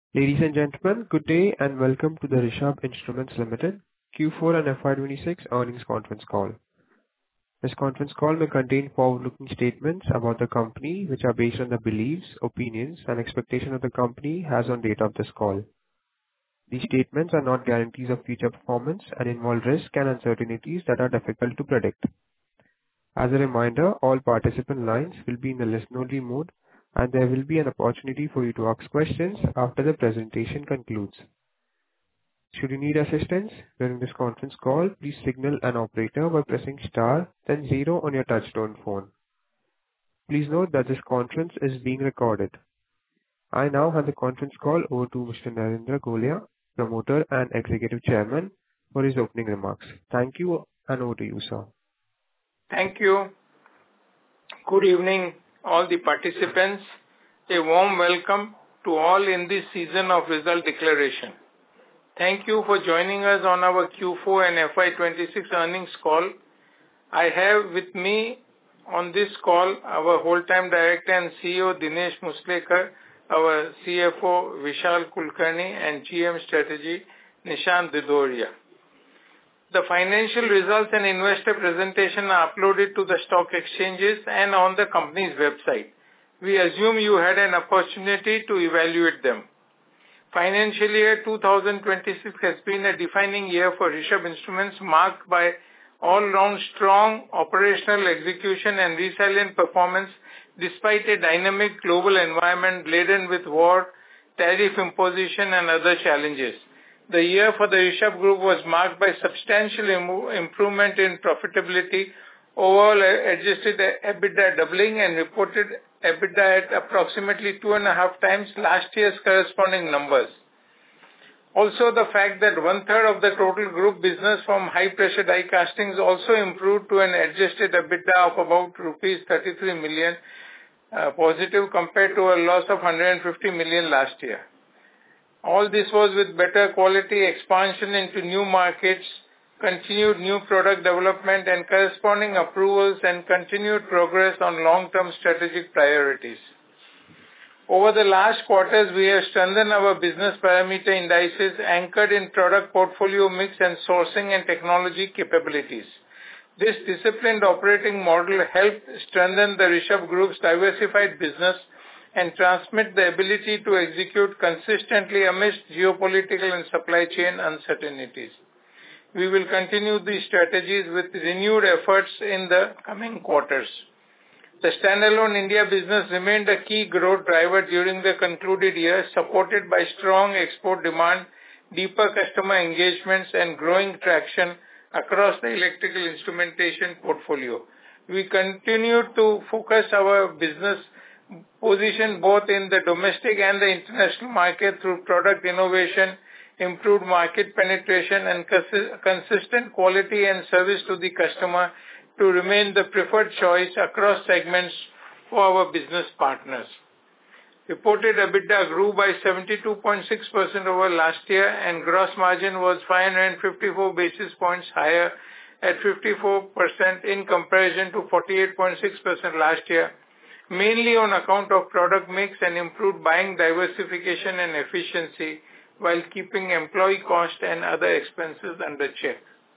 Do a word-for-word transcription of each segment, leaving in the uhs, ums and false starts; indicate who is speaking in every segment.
Speaker 1: Ladies and gentlemen, good day and welcome to the Rishabh Instruments Limited Q four and F Y twenty-six earnings conference call. This conference call may contain forward-looking statements about the company, which are based on the beliefs, opinions, and expectations of the company as on date of this call. These statements are not guarantees of future performance and involve risks and uncertainties that are difficult to predict. As a reminder, all participant lines will be in the listen-only mode, and there will be an opportunity for you to ask questions after the presentation concludes. Should you need assistance during this conference call, please signal an operator by pressing star, then zero on your touchtone phone. Please note that this conference is being recorded. I now hand the conference call over to Mister Narendra Golia, Promoter and Executive Chairman, for his opening remarks. Thank you, and over to you, sir.
Speaker 2: Thank you. Good evening, all the participants. A warm welcome to all in this season of result declaration. Thank you for joining us on our Q four and F Y twenty-six earnings call. I have with me on this call our whole-time director and C E O Dinesh Muslikar, our C F O Vishal Kulkarni, and G M Strategy Nishant Didoria. The financial results and investor presentation are uploaded to the stock exchanges and on the company's website. We assume you had an opportunity to evaluate them. Financial year two thousand twenty-six has been a defining year for Rishabh Instruments, marked by all-round strong operational execution and resilient performance despite a dynamic global environment laden with war, tariff imposition, and other challenges. The year for the Rishabh Group was marked by substantial im- improvement in profitability, overall adjusted EBITDA doubling and reported EBITDA at approximately two and a half times last year's corresponding numbers. Also, the fact that one-third of the total group business from high-pressure die castings also improved to an adjusted EBITDA of about rupees thirty-three million, uh, positive compared to a loss of one hundred fifty million last year. All this was with better quality expansion into new markets, continued new product development and corresponding approvals, and continued progress on long-term strategic priorities. Over the last quarters, we have strengthened our business parameter indices anchored in product portfolio mix and sourcing and technology capabilities. This disciplined operating model helped strengthen the Rishabh Group's diversified business and transmit the ability to execute consistently amidst geopolitical and supply chain uncertainties. We will continue these strategies with renewed efforts in the coming quarters. The standalone India business remained a key growth driver during the concluded year, supported by strong export demand, deeper customer engagements, and growing traction across the electrical instrumentation portfolio. We continue to focus our business position both in the domestic and the international market through product innovation, improved market penetration, and consi- consistent quality and service to the customer to remain the preferred choice across segments for our business partners. Reported EBITDA grew by seventy-two point six percent over last year, and gross margin was five hundred fifty-four basis points higher at fifty-four percent in comparison to forty-eight point six percent last year, mainly on account of product mix and improved buying diversification and efficiency, while keeping employee cost and other expenses under check.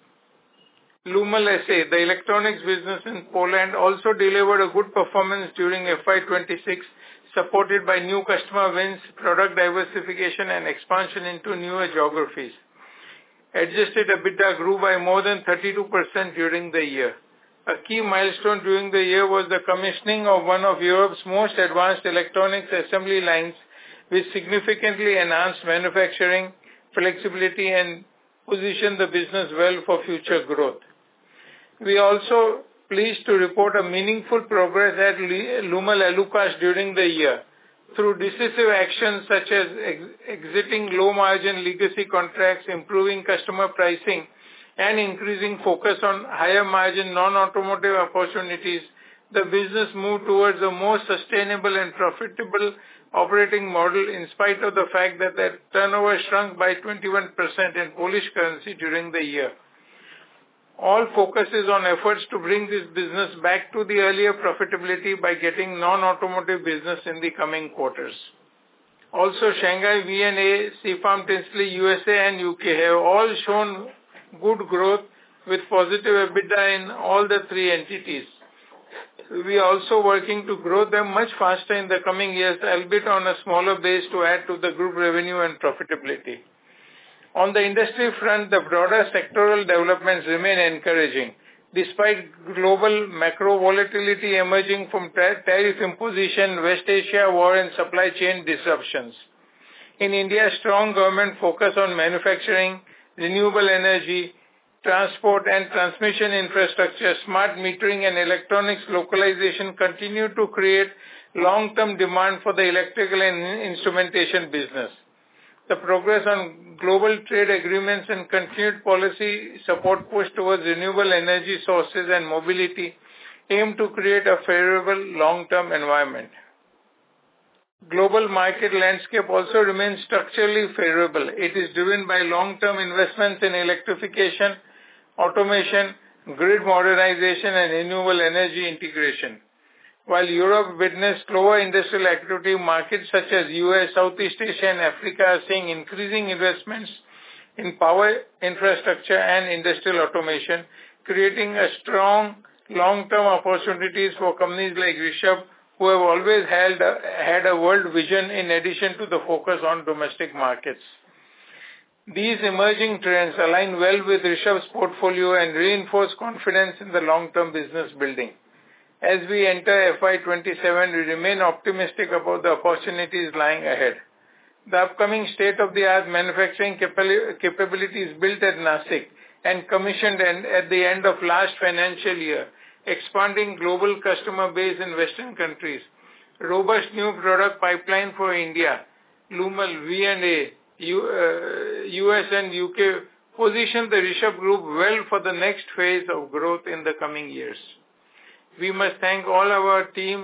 Speaker 2: Lumal S A, the electronics business in Poland, also delivered a good performance during F Y twenty-six, supported by new customer wins, product diversification, and expansion into newer geographies. Adjusted EBITDA grew by more than thirty-two percent during the year. A key milestone during the year was the commissioning of one of Europe's most advanced electronics assembly lines, which significantly enhanced manufacturing flexibility and positioned the business well for future growth. We are also pleased to report a meaningful progress at Lumal Alucas during the year. Through decisive actions such as ex- exiting low-margin legacy contracts, improving customer pricing, and increasing focus on higher-margin non-automotive opportunities, the business moved towards a more sustainable and profitable operating model in spite of the fact that their turnover shrunk by twenty-one percent in Polish currency during the year. All focus is on efforts to bring this business back to the earlier profitability by getting non-automotive business in the coming quarters. Also, Shanghai V and A, CFARM Tinsley, U S A and U K have all shown good growth with positive EBITDA in all the three entities. We are also working to grow them much faster in the coming years, albeit on a smaller base to add to the group revenue and profitability. On the industry front, the broader sectoral developments remain encouraging, despite global macro volatility emerging from tariff imposition, West Asia war and supply chain disruptions. In India, strong government focus on manufacturing, renewable energy, transport and transmission infrastructure, smart metering and electronics localization continue to create long-term demand for the electrical and instrumentation business. The progress on global trade agreements and continued policy support push towards renewable energy sources and mobility aim to create a favorable long-term environment. Global market landscape also remains structurally favorable. It is driven by long-term investments in electrification, automation, grid modernization and renewable energy integration. While Europe witnessed slower industrial activity, markets such as U S, Southeast Asia and Africa are seeing increasing investments in power infrastructure and industrial automation, creating a strong long-term opportunities for companies like Rishabh, who have always held a, had a world vision in addition to the focus on domestic markets. These emerging trends align well with Rishabh's portfolio and reinforce confidence in the long-term business building. As we enter F Y twenty-seven, we remain optimistic about the opportunities lying ahead. The upcoming state-of-the-art manufacturing capabilities built at Nashik and commissioned at the end of last financial year, expanding global customer base in Western countries, robust new product pipeline for India, Lumal, V and A, U, uh, U S and U K position the Rishabh Group well for the next phase of growth in the coming years. We must thank all our teams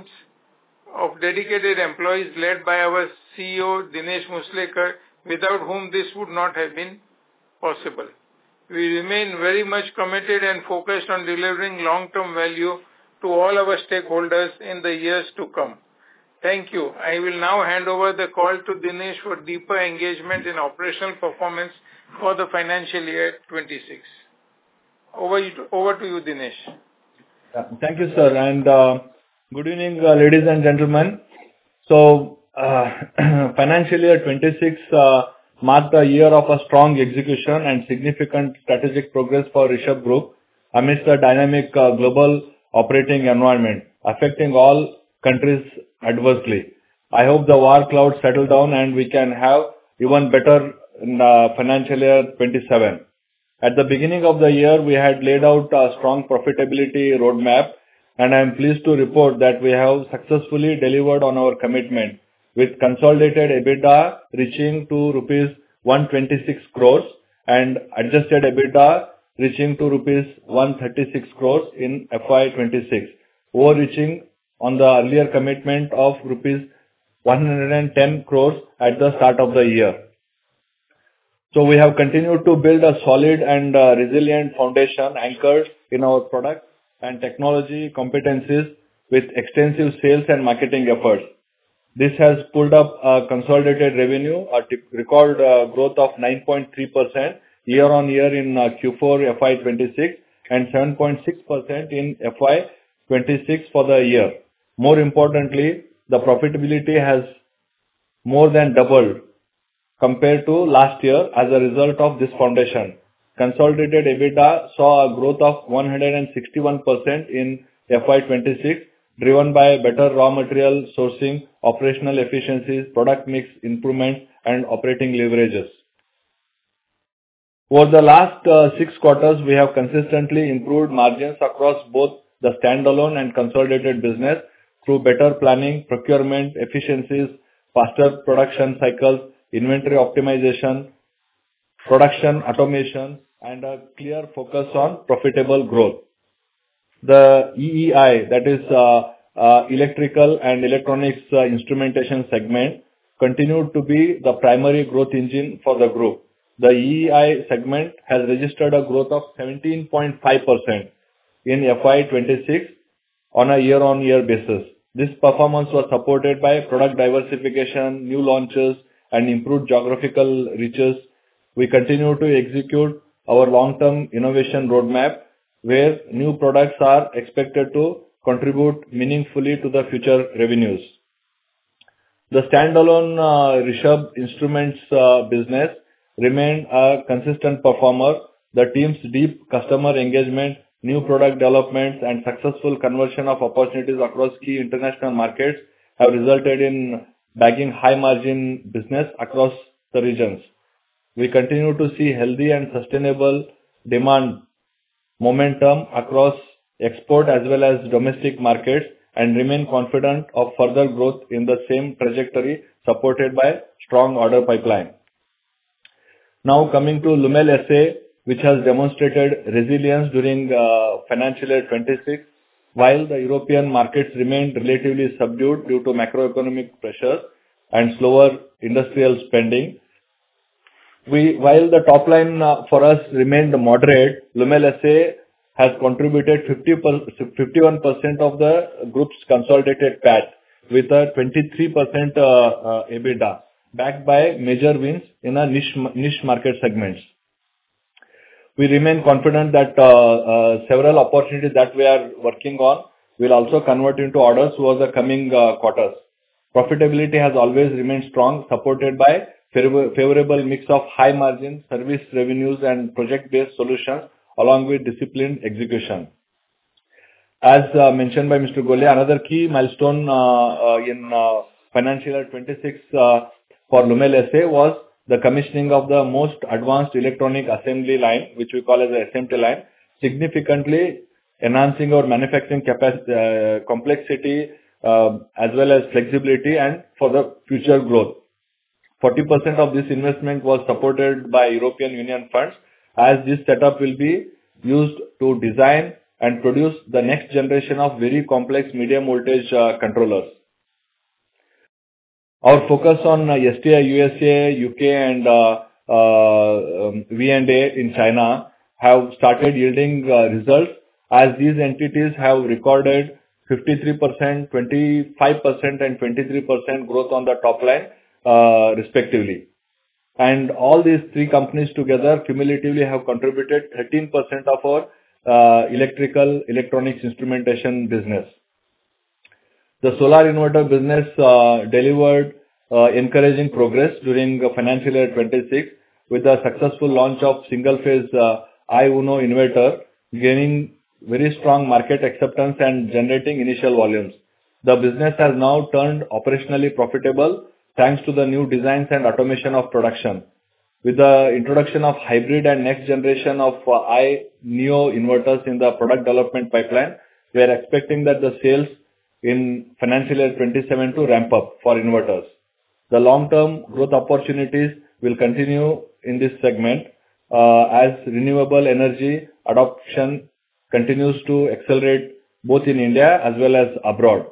Speaker 2: of dedicated employees led by our C E O Dinesh Muslikar, without whom this would not have been possible. We remain very much committed and focused on delivering long-term value to all our stakeholders in the years to come. Thank you. I will now hand over the call to Dinesh for deeper engagement in operational performance for the financial year twenty-six. Over, over to you, Dinesh.
Speaker 3: Uh, thank you, sir, and uh, good evening, uh, ladies and gentlemen. So, uh, financial year twenty-six uh, marked a year of a strong execution and significant strategic progress for Rishabh Group amidst a dynamic uh, global operating environment affecting all countries adversely. I hope the war clouds settle down and we can have even better in uh, financial year twenty-seven. At the beginning of the year, we had laid out a strong profitability roadmap, and I am pleased to report that we have successfully delivered on our commitment, with consolidated EBITDA reaching to rupees one hundred twenty-six crores and adjusted EBITDA reaching to rupees one hundred thirty-six crores in F Y twenty-six, overreaching on the earlier commitment of rupees one hundred ten crores at the start of the year. So we have continued to build a solid and uh, resilient foundation anchored in our product and technology competencies with extensive sales and marketing efforts. This has pulled up a consolidated revenue, a t- record uh, growth of nine point three percent year on year in uh, Q four F Y twenty-six and seven point six percent in F Y twenty-six for the year. More importantly, the profitability has more than doubled compared to last year as a result of this foundation. Consolidated EBITDA saw a growth of one hundred sixty-one percent in F Y twenty-six, driven by better raw material sourcing, operational efficiencies, product mix improvements, and operating leverages. Over the last uh, six quarters, we have consistently improved margins across both the standalone and consolidated business through better planning, procurement efficiencies, faster production cycles, inventory optimization, production automation, and a clear focus on profitable growth. The E E I, that is uh, uh, electrical and electronics uh, instrumentation segment, continued to be the primary growth engine for the group. The E E I segment has registered a growth of seventeen point five percent in F Y twenty-six on a year-on-year basis. This performance was supported by product diversification, new launches, and improved geographical reaches. We continue to execute our long-term innovation roadmap, where new products are expected to contribute meaningfully to the future revenues. The standalone uh, Rishabh Instruments uh, business remained a consistent performer. The team's deep customer engagement, new product developments, and successful conversion of opportunities across key international markets have resulted in bagging high-margin business across the regions. We continue to see healthy and sustainable demand momentum across export as well as domestic markets, and remain confident of further growth in the same trajectory, supported by strong order pipeline. Now coming to Lumel S A, which has demonstrated resilience during uh, financial year twenty-six, while the European markets remained relatively subdued due to macroeconomic pressures and slower industrial spending. We, while the top line uh, for us remained moderate, Lumel S A has contributed fifty-one percent of the group's consolidated P A T, with a twenty-three percent uh, uh, EBITDA, backed by major wins in a niche, niche market segments. We remain confident that uh, uh, several opportunities that we are working on will also convert into orders over the coming uh, quarters. Profitability has always remained strong, supported by favorable mix of high margin service revenues and project-based solutions, along with disciplined execution. As uh, mentioned by Mister Golia, another key milestone uh, uh, in uh, financial year twenty-six uh, for Lumel S A was the commissioning of the most advanced electronic assembly line, which we call as the S M T line, significantly enhancing our manufacturing capacity, uh, complexity, uh, as well as flexibility and for the future growth. forty percent of this investment was supported by European Union funds, as this setup will be used to design and produce the next generation of very complex medium voltage uh, controllers. Our focus on uh, S T I U S A, U K and uh, uh, um, V and A in China have started yielding uh, results, as these entities have recorded fifty-three percent, twenty-five percent and twenty-three percent growth on the top line uh, respectively. And all these three companies together cumulatively have contributed thirteen percent of our uh, electrical electronics instrumentation business. The solar inverter business uh, delivered uh, encouraging progress during uh, financial year twenty-six, with the successful launch of single phase uh, I UNO inverter, gaining very strong market acceptance and generating initial volumes. The business has now turned operationally profitable thanks to the new designs and automation of production. With the introduction of hybrid and next generation of uh, I Neo inverters in the product development pipeline, we are expecting that the sales in financial year twenty-seven to ramp up for inverters. The long-term growth opportunities will continue in this segment uh, as renewable energy adoption continues to accelerate both in India as well as abroad.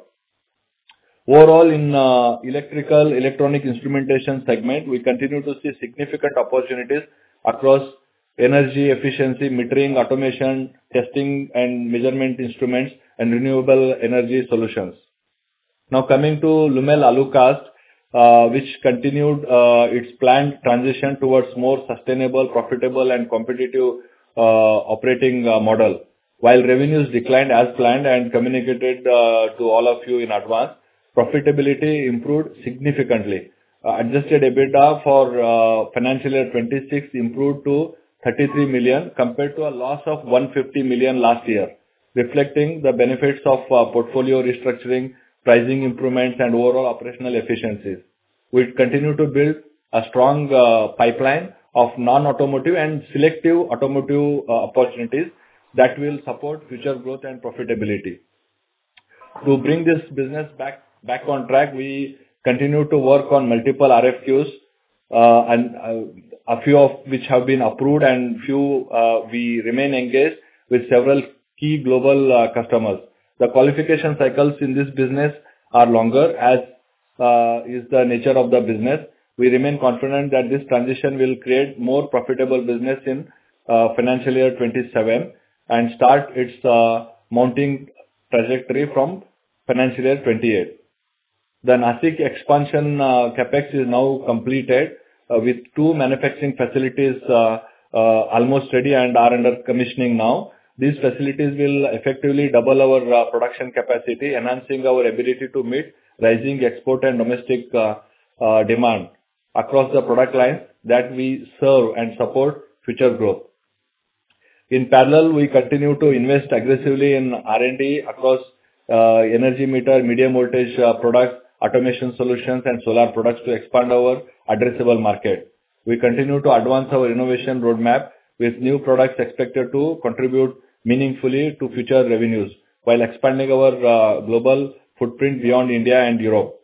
Speaker 3: Overall, in uh, electrical electronic instrumentation segment, we continue to see significant opportunities across energy efficiency, metering, automation, testing and measurement instruments, and renewable energy solutions. Now coming to Lumel Alucast, uh, which continued uh, its planned transition towards more sustainable, profitable and competitive uh, operating uh, model. While revenues declined as planned and communicated uh, to all of you in advance, profitability improved significantly. Uh, adjusted EBITDA for uh, financial year twenty-six improved to thirty-three million compared to a loss of one hundred fifty million last year, reflecting the benefits of uh, portfolio restructuring, pricing improvements and overall operational efficiencies. We continue to build a strong uh, pipeline of non-automotive and selective automotive uh, opportunities that will support future growth and profitability. To bring this business back back on track, we continue to work on multiple R F Qs, uh, and uh, a few of which have been approved, and few uh, we remain engaged with several key global uh, customers. The qualification cycles in this business are longer, as uh, is the nature of the business. We remain confident that this transition will create more profitable business in uh, financial year twenty-seven and start its uh, mounting trajectory from financial year twenty-eight. The Nashik expansion uh, capex is now completed uh, with two manufacturing facilities uh, uh, almost ready and are under commissioning now. These facilities will effectively double our uh, production capacity, enhancing our ability to meet rising export and domestic uh, uh, demand across the product lines that we serve and support future growth. In parallel, we continue to invest aggressively in R and D across uh, energy meter, medium voltage uh, products, automation solutions, and solar products to expand our addressable market. We continue to advance our innovation roadmap with new products expected to contribute meaningfully to future revenues while expanding our uh, global footprint beyond India and Europe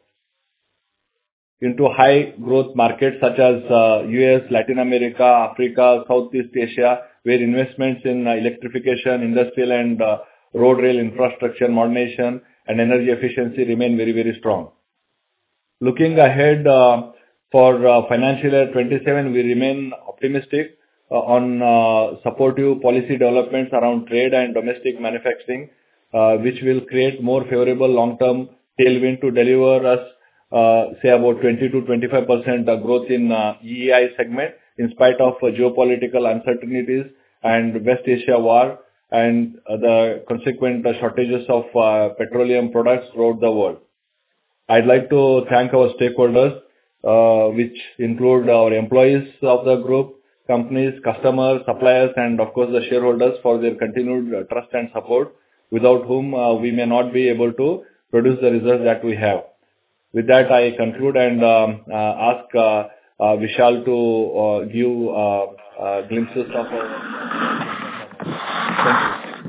Speaker 3: into high growth markets such as uh, U S, Latin America, Africa, Southeast Asia, where investments in uh, electrification, industrial and uh, road rail infrastructure, modernization and energy efficiency remain very, very strong. Looking ahead uh, for uh, financial year twenty-seven, we remain optimistic uh, on uh, supportive policy developments around trade and domestic manufacturing, uh, which will create more favorable long-term tailwind to deliver us, uh, say, about twenty to twenty-five percent uh, growth in uh, E E I segment, in spite of uh, geopolitical uncertainties and West Asia war and uh, the consequent uh, shortages of uh, petroleum products throughout the world. I'd like to thank our stakeholders, uh, which include our employees of the group, companies, customers, suppliers, and of course the shareholders for their continued uh, trust and support, without whom uh, we may not be able to produce the results that we have. With that, I conclude and um, uh, ask uh, uh, Vishal to uh, give uh, uh, glimpses of our... Thank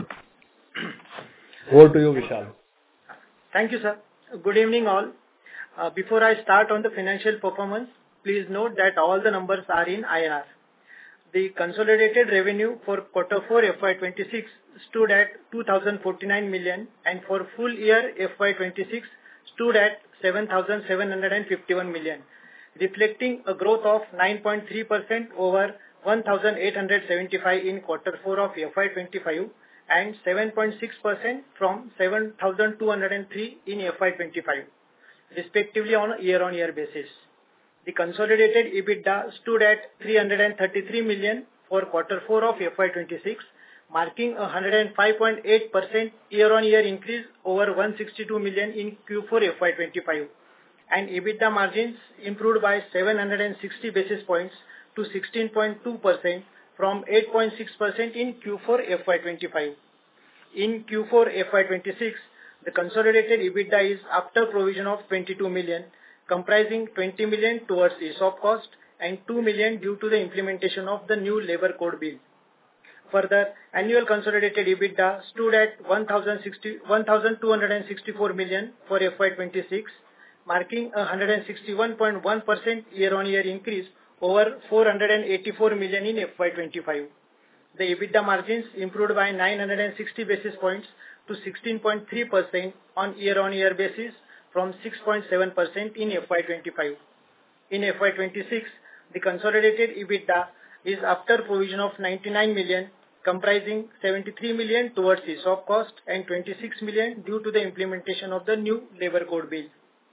Speaker 3: you. Over to you, Vishal.
Speaker 4: Thank you, sir. Good evening, all. Uh, before I start on the financial performance, please note that all the numbers are in I N R. The consolidated revenue for quarter four F Y twenty-six stood at two thousand forty-nine million and for full year F Y twenty-six stood at seven thousand seven hundred fifty-one million, reflecting a growth of nine point three percent over one thousand eight hundred seventy-five in quarter four of F Y twenty-five and seven point six percent from seven thousand two hundred three in F Y twenty-five, respectively on a year-on-year basis. The consolidated EBITDA stood at three hundred thirty-three million for quarter four of F Y twenty-six, marking a one hundred five point eight percent year-on-year increase over one hundred sixty-two million in Q four F Y twenty-five, and EBITDA margins improved by seven hundred sixty basis points to sixteen point two percent from eight point six percent in Q four F Y twenty-five. In Q four F Y twenty-six, the consolidated EBITDA is after provision of twenty-two million, comprising twenty million towards E S O P cost and two million due to the implementation of the new labor code bill. Further, annual consolidated EBITDA stood at one thousand two hundred sixty-four million for F Y twenty-six, marking a one hundred sixty-one point one percent year-on-year increase over four hundred eighty-four million in F Y twenty-five. The EBITDA margins improved by nine hundred sixty basis points to sixteen point three percent on year-on-year basis from six point seven percent in F Y twenty-five. In F Y twenty-six, the consolidated EBITDA is after provision of ninety-nine million, comprising seventy-three million towards E S O P cost and twenty-six million due to the implementation of the new labor code bill.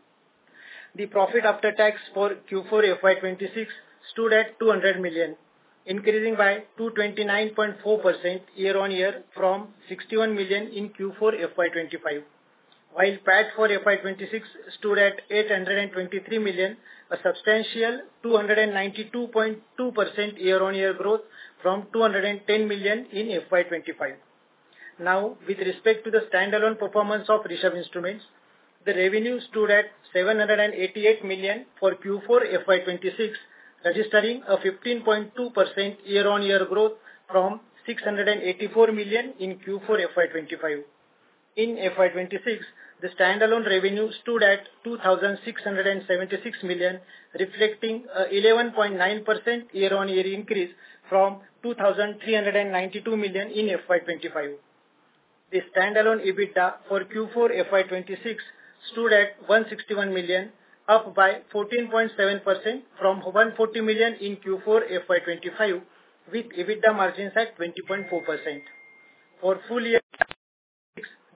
Speaker 4: The profit after tax for Q four F Y twenty-six stood at two hundred million, increasing by two hundred twenty-nine point four percent year-on-year from sixty-one million in Q four F Y twenty-five. While P A T for F Y twenty-six stood at eight hundred twenty-three million, a substantial two hundred ninety-two point two percent year-on-year growth from two hundred ten million in F Y twenty-five. Now, with respect to the standalone performance of Rishabh Instruments, the revenue stood at seven hundred eighty-eight million for Q four F Y twenty-six, registering a fifteen point two percent year-on-year growth from six hundred eighty-four million in Q four F Y twenty-five. In F Y twenty-six, the standalone revenue stood at two thousand six hundred seventy-six million, reflecting a eleven point nine percent year-on-year increase from two thousand three hundred ninety-two million in F Y twenty-five. The standalone EBITDA for Q four F Y twenty-six stood at one hundred sixty-one million, up by fourteen point seven percent from one hundred forty million in Q four F Y twenty-five, with EBITDA margins at twenty point four percent. For full year,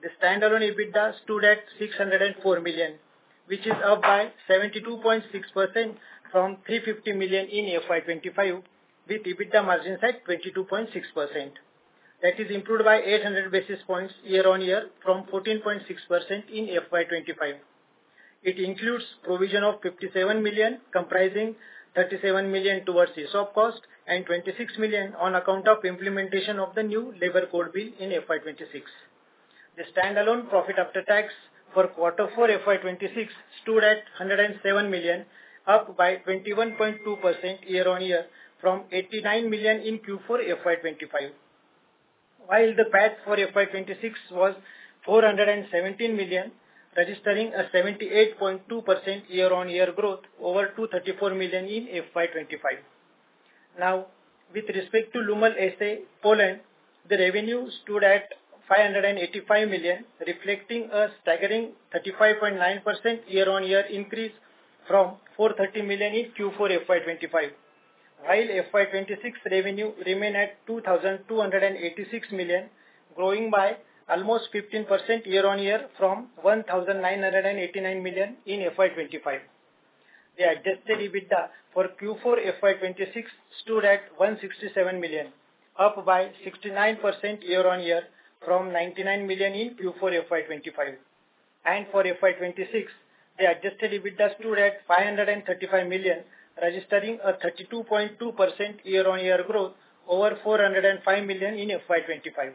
Speaker 4: the standalone EBITDA stood at six hundred four million, which is up by seventy-two point six percent from three hundred fifty million in F Y twenty-five, with EBITDA margins at twenty-two point six percent. That is improved by eight hundred basis points year-on-year from fourteen point six percent in F Y twenty-five. It includes provision of fifty-seven million, comprising thirty-seven million towards E S O P cost and twenty-six million on account of implementation of the new Labour Code Bill in F Y twenty-six. The standalone profit after tax for quarter four F Y twenty-six stood at one hundred seven million, up by twenty-one point two percent year-on-year from eighty-nine million in Q four F Y twenty-five. While the P A T for F Y twenty-six was four hundred seventeen million, registering a seventy-eight point two percent year-on-year growth over two hundred thirty-four million in F Y twenty-five. Now, with respect to Lumel S A, Poland, the revenue stood at five hundred eighty-five million, reflecting a staggering thirty-five point nine percent year-on-year increase from four hundred thirty million in Q four F Y twenty-five. While F Y twenty-six revenue remained at two thousand two hundred eighty-six million, growing by almost fifteen percent year-on-year from one thousand nine hundred eighty-nine million in F Y twenty-five. The adjusted EBITDA for Q four F Y twenty-six stood at one hundred sixty-seven million, up by sixty-nine percent year-on-year from ninety-nine million in Q four F Y twenty-five. And for F Y twenty-six, the adjusted EBITDA stood at five hundred thirty-five million, registering a thirty-two point two percent year-on-year growth over four hundred five million in F Y twenty-five.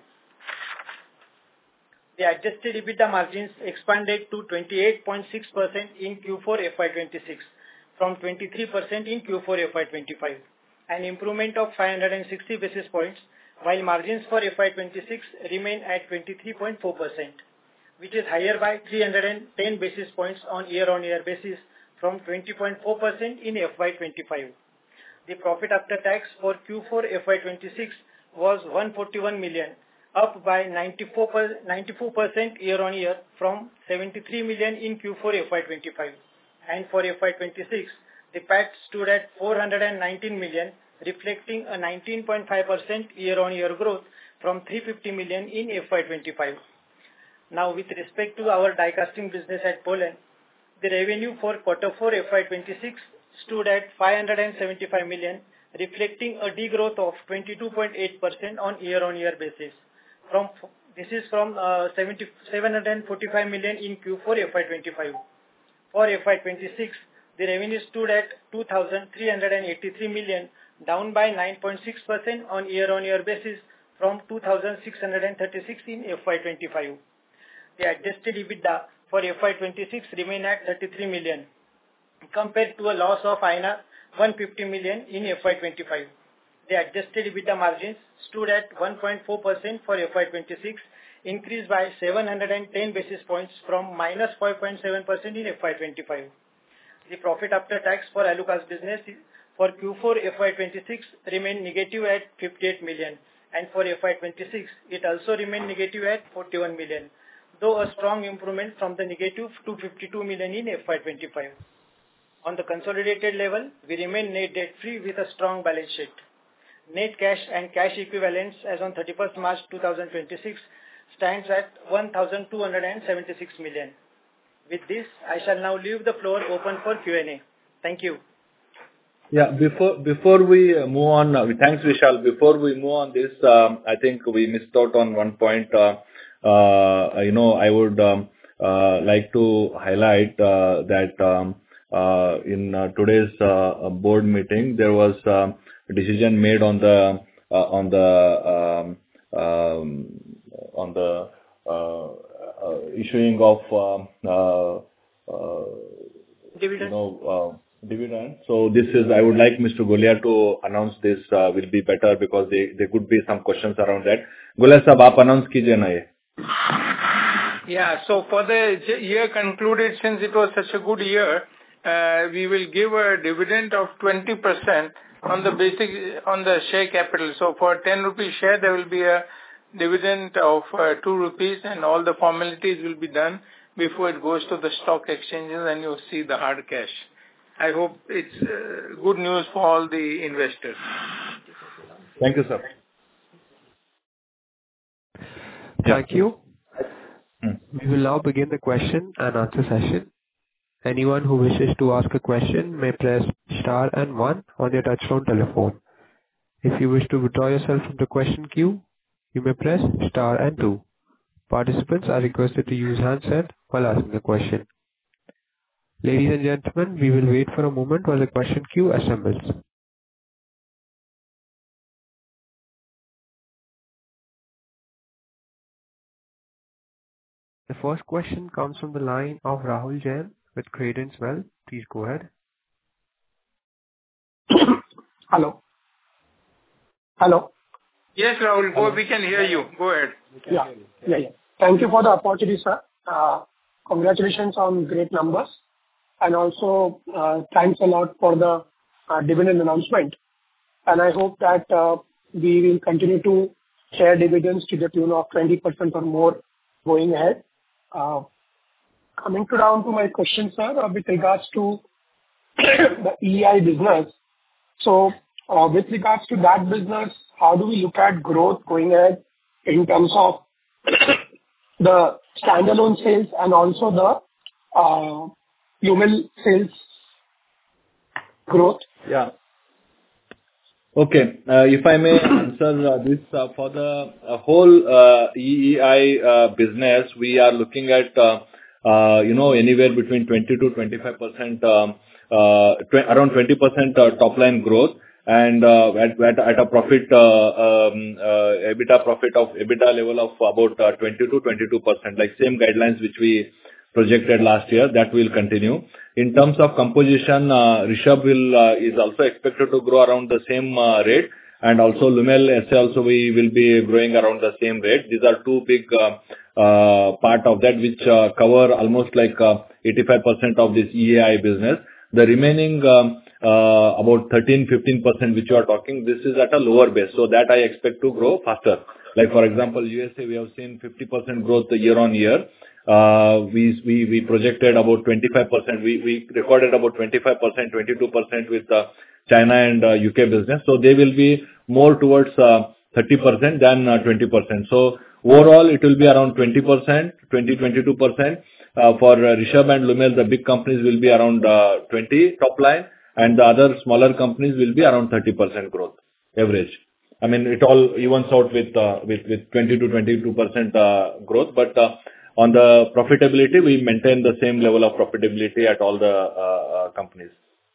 Speaker 4: The adjusted EBITDA margins expanded to twenty-eight point six percent in Q four F Y twenty-six from twenty-three percent in Q four F Y twenty-five, an improvement of five hundred sixty basis points, while margins for F Y twenty-six remain at twenty-three point four percent, which is higher by three hundred ten basis points on year-on-year basis from twenty point four percent in F Y twenty-five. The profit after tax for Q four F Y twenty-six was one hundred forty-one million, up by ninety-four percent year-on-year from seventy-three million in Q four F Y twenty-five. And for F Y twenty-six, the P A T stood at four hundred nineteen million, reflecting a nineteen point five percent year-on-year growth from three hundred fifty million in F Y twenty-five. Now, with respect to our die casting business at Poland, the revenue for quarter four F Y twenty-six stood at five hundred seventy-five million, reflecting a degrowth of twenty-two point eight percent on year-on-year basis. From This is from uh, seven hundred forty-five million in Q four F Y twenty-five. For F Y twenty-six, the revenue stood at two thousand three hundred eighty-three million, down by nine point six percent on year-on-year basis from two thousand six hundred thirty-six in F Y twenty-five. The adjusted EBITDA for F Y twenty-six remained at thirty-three million, compared to a loss of I N R one hundred fifty million in F Y twenty-five. The adjusted EBITDA margins stood at one point four percent for F Y twenty-six, increased by seven hundred ten basis points from minus five point seven percent in F Y twenty-five. The profit after tax for Alucas business for Q four F Y twenty-six remained negative at fifty-eight million, and for F Y twenty-six it also remained negative at forty-one million, though a strong improvement from the negative two hundred fifty-two million in F Y twenty-five. On the consolidated level, we remain net debt-free with a strong balance sheet. Net cash and cash equivalents as on thirty-first March two thousand twenty-six stands at one thousand two hundred seventy-six million. With this, I shall now leave the floor open for Q and A. Thank you.
Speaker 3: Yeah, before before we move on, uh, thanks Vishal. Before we move on this, um, I think we missed out on one point. Uh, uh, you know, I would um, uh, like to highlight uh, that um, uh, in uh, today's uh, board meeting there was um, a decision made on the uh, on the um, um, on the uh, uh, issuing of um, uh, uh,
Speaker 4: Dividend.
Speaker 3: You know, uh, dividend. So this is, I would like Mister Golia to announce this. Uh, will be better because they, there could be some questions around that. Golia sahab, aap announce kijiye na ye.
Speaker 2: Yeah. So for the year concluded, since it was such a good year, uh, we will give a dividend of twenty percent on the basic on the share capital. So for ten rupees share, there will be a dividend of uh, two rupees, and all the formalities will be done before it goes to the stock exchanges, and you'll see the hard cash. I hope it's uh, good news for all the investors.
Speaker 3: Thank you, sir.
Speaker 1: Thank you.
Speaker 3: Hmm.
Speaker 1: We will now begin the question and answer session. Anyone who wishes to ask a question may press star and one on your touchtone telephone. If you wish to withdraw yourself from the question queue, you may press star and two. Participants are requested to use handset while asking a question. Ladies and gentlemen, we will wait for a moment while the question queue assembles. The first question comes from the line of Rahul Jain with Credence Wealth. Please go ahead.
Speaker 5: Hello. Hello.
Speaker 2: Yes, Rahul, go. We can hear you. Go ahead.
Speaker 5: Yeah. Yeah, yeah. Thank you for the opportunity, sir. Uh, Congratulations on great numbers, and also, uh, thanks a lot for the uh, dividend announcement. And I hope that uh, we will continue to share dividends to the tune of twenty percent or more going ahead. Uh, Coming to down to my question, sir, uh, with regards to the E I business. So, uh, with regards to that business, how do we look at growth going ahead in terms of the standalone sales and also the uh, Lumil sales growth?
Speaker 3: Yeah. Okay. Uh, If I may answer uh, this, uh, for the uh, whole uh, E E I uh, business, we are looking at, uh, uh, you know, anywhere between twenty to twenty-five percent, um, uh, tw- around twenty percent uh, top line growth, and uh, at at at a profit, uh, um, uh, EBITDA profit of EBITDA level of about uh, twenty to twenty-two percent, like same guidelines which we projected last year, that will continue. In terms of composition, uh, Rishabh will uh, is also expected to grow around the same uh, rate, and also Lumil S A also we will be growing around the same rate. These are two big uh, uh, part of that which uh, cover almost like uh, eighty-five percent of this E A I business. The remaining um, uh, about thirteen to fifteen percent which you are talking, this is at a lower base, so that I expect to grow faster. Like for example, U S A, we have seen fifty percent growth year on year. Uh, we, we, we projected about twenty-five percent. We, we recorded about twenty-five percent, twenty-two percent with uh, China and uh, U K business. So they will be more towards uh, thirty percent than uh, twenty percent. So overall, it will be around twenty percent, twenty, twenty-two percent. Uh, for uh, Rishabh and Lumil, the big companies will be around uh, twenty top line, and the other smaller companies will be around thirty percent growth average. I mean, it all evens out with uh, with with twenty to twenty-two percent uh, growth, but uh, on the profitability, we maintain the same level of profitability at all the uh, uh, companies.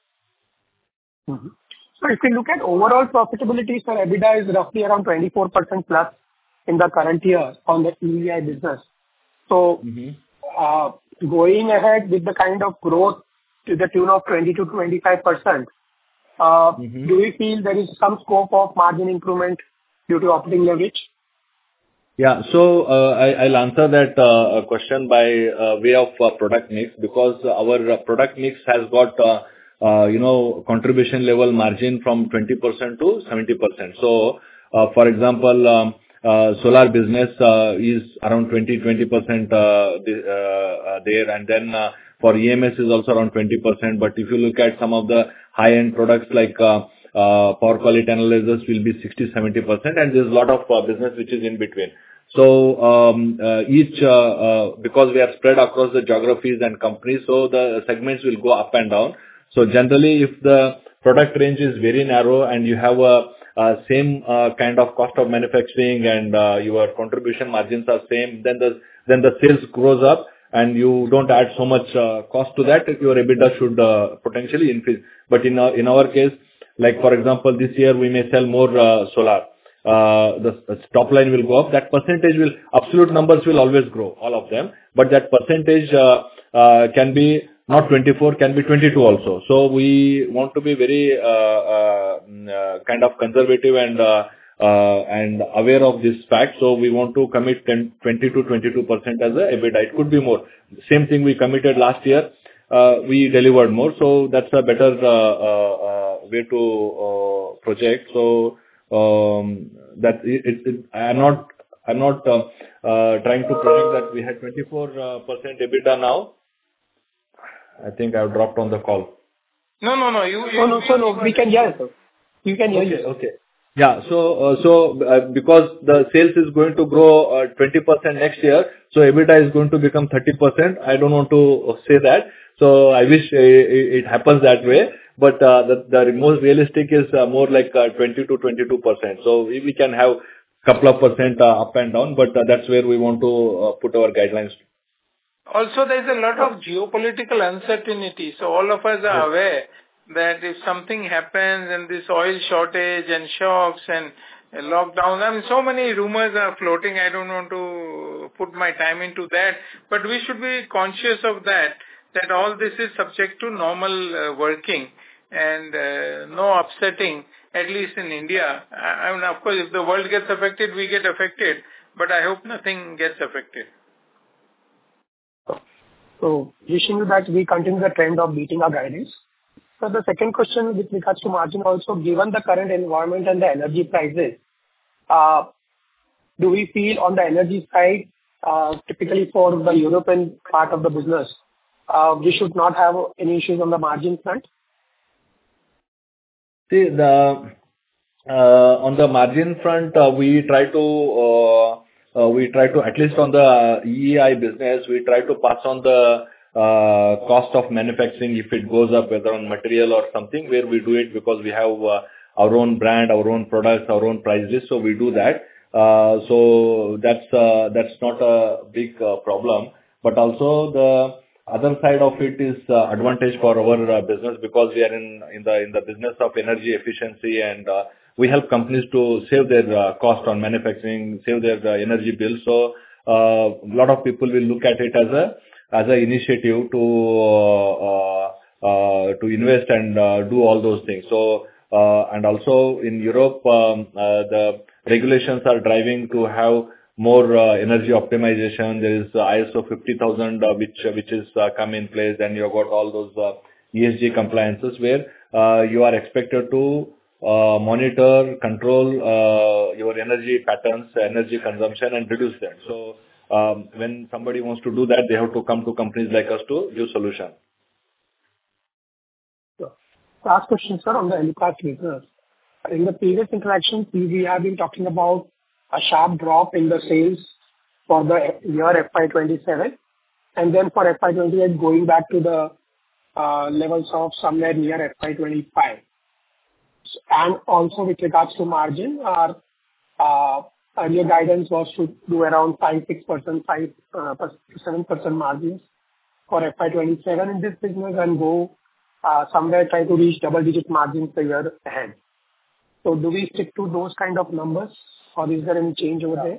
Speaker 5: Mm-hmm. So if we look at overall profitability, sir, EBITDA is roughly around twenty-four percent plus in the current year on the E E I business. So,
Speaker 3: Mm-hmm.
Speaker 5: uh, going ahead with the kind of growth to the tune of twenty to twenty-five percent, uh,
Speaker 3: Mm-hmm.
Speaker 5: do we feel there is some scope of margin improvement due to operating leverage?
Speaker 3: Yeah. So, uh, I, I'll answer that uh, question by uh, way of uh, product mix, because our uh, product mix has got, uh, uh, you know, contribution level margin from twenty percent to seventy percent. So, uh, for example, um, uh, solar business uh, is around twenty, twenty percent uh, the, uh, uh, there, and then uh, for E M S is also around twenty percent. But if you look at some of the high-end products like uh, uh, power quality analyzers will be sixty, seventy percent, and there's a lot of uh, business which is in between. So, um, uh, each, uh, uh, because we are spread across the geographies and companies, so the segments will go up and down. So generally, if the product range is very narrow and you have a, a same uh, kind of cost of manufacturing and uh, your contribution margins are same, then the then the sales grows up and you don't add so much uh, cost to that, your EBITDA should uh, potentially increase. But in our, in our case, like for example, this year we may sell more uh, solar. Uh, the, the top line will go up. That percentage will, absolute numbers will always grow, all of them. But that percentage uh, uh, can be not twenty-four, can be twenty-two also. So we want to be very uh, uh, uh, kind of conservative and uh, uh, and aware of this fact. So we want to commit ten, twenty to twenty-two percent as a EBITDA. It could be more. Same thing we committed last year. Uh, we delivered more. So that's a better uh, uh, uh, way to uh, project. So um, that it, it, it, I'm not I'm not uh, uh, trying to project that we had twenty-four percent EBITDA now. I think I've dropped on the call.
Speaker 2: No, no, no. You, you,
Speaker 5: No, no, so no, we can hear, sir. You can hear
Speaker 3: Okay,
Speaker 5: you.
Speaker 3: okay. Yeah. So, so uh, because the sales is going to grow uh, twenty percent next year, so EBITDA is going to become thirty percent. I don't want to say that. So I wish uh, it happens that way. But uh, the the most realistic is uh, more like uh, twenty to twenty-two percent. So we we can have couple of percent uh, up and down, but uh, that's where we want to uh, put our guidelines.
Speaker 2: Also, there is a lot of geopolitical uncertainty. So all of us are
Speaker 3: Yes.
Speaker 2: aware that if something happens and this oil shortage and shocks and uh, lockdowns, I mean, so many rumors are floating. I don't want to put my time into that, but we should be conscious of that, that all this is subject to normal uh, working and uh, no upsetting, at least in India. I, I mean, of course, if the world gets affected, we get affected, but I hope nothing gets affected.
Speaker 5: So wishing you that we continue the trend of beating our guidance. So the second question with regards to margin also, given the current environment and the energy prices, uh, do we feel on the energy side, uh, typically for the European part of the business, uh, we should not have any issues on the margin front?
Speaker 3: See, the uh, on the margin front, uh, we try to uh, uh, we try to at least on the E E I business, we try to pass on the uh, cost of manufacturing if it goes up, whether on material or something, where we do it because we have uh, our own brand, our own products, our own price list, so we do that. Uh, so that's uh, that's not a big uh, problem. But also the other side of it is uh, advantage for our uh, business because we are in in the in the business of energy efficiency, and uh, we help companies to save their uh, cost on manufacturing, save their uh, energy bills. So uh, a lot of people will look at it as a as an initiative to uh, uh, to invest and uh, do all those things. So uh, and also in Europe, um, uh, the regulations are driving to have more uh, energy optimization. There is uh, I S O fifty thousand uh, which uh, which is uh, come in place. Then you've got all those uh, E S G compliances where uh, you are expected to uh, monitor, control uh, your energy patterns, energy consumption, and reduce them. So um, when somebody wants to do that, they have to come to companies like us to give solution.
Speaker 5: Last question, sir, on the Alucas business. In the previous interactions, we we have been talking about a sharp drop in the sales for the year F Y twenty-seven, and then for F Y twenty-eight, going back to the uh, levels of somewhere near F Y twenty-five. And also with regards to margin, our uh, earlier guidance was to do around five to six percent, five to seven percent margins for F Y twenty-seven in this business and go uh, somewhere try to reach double-digit margins the year ahead. So do we stick to those kind of numbers, or is there any change over there?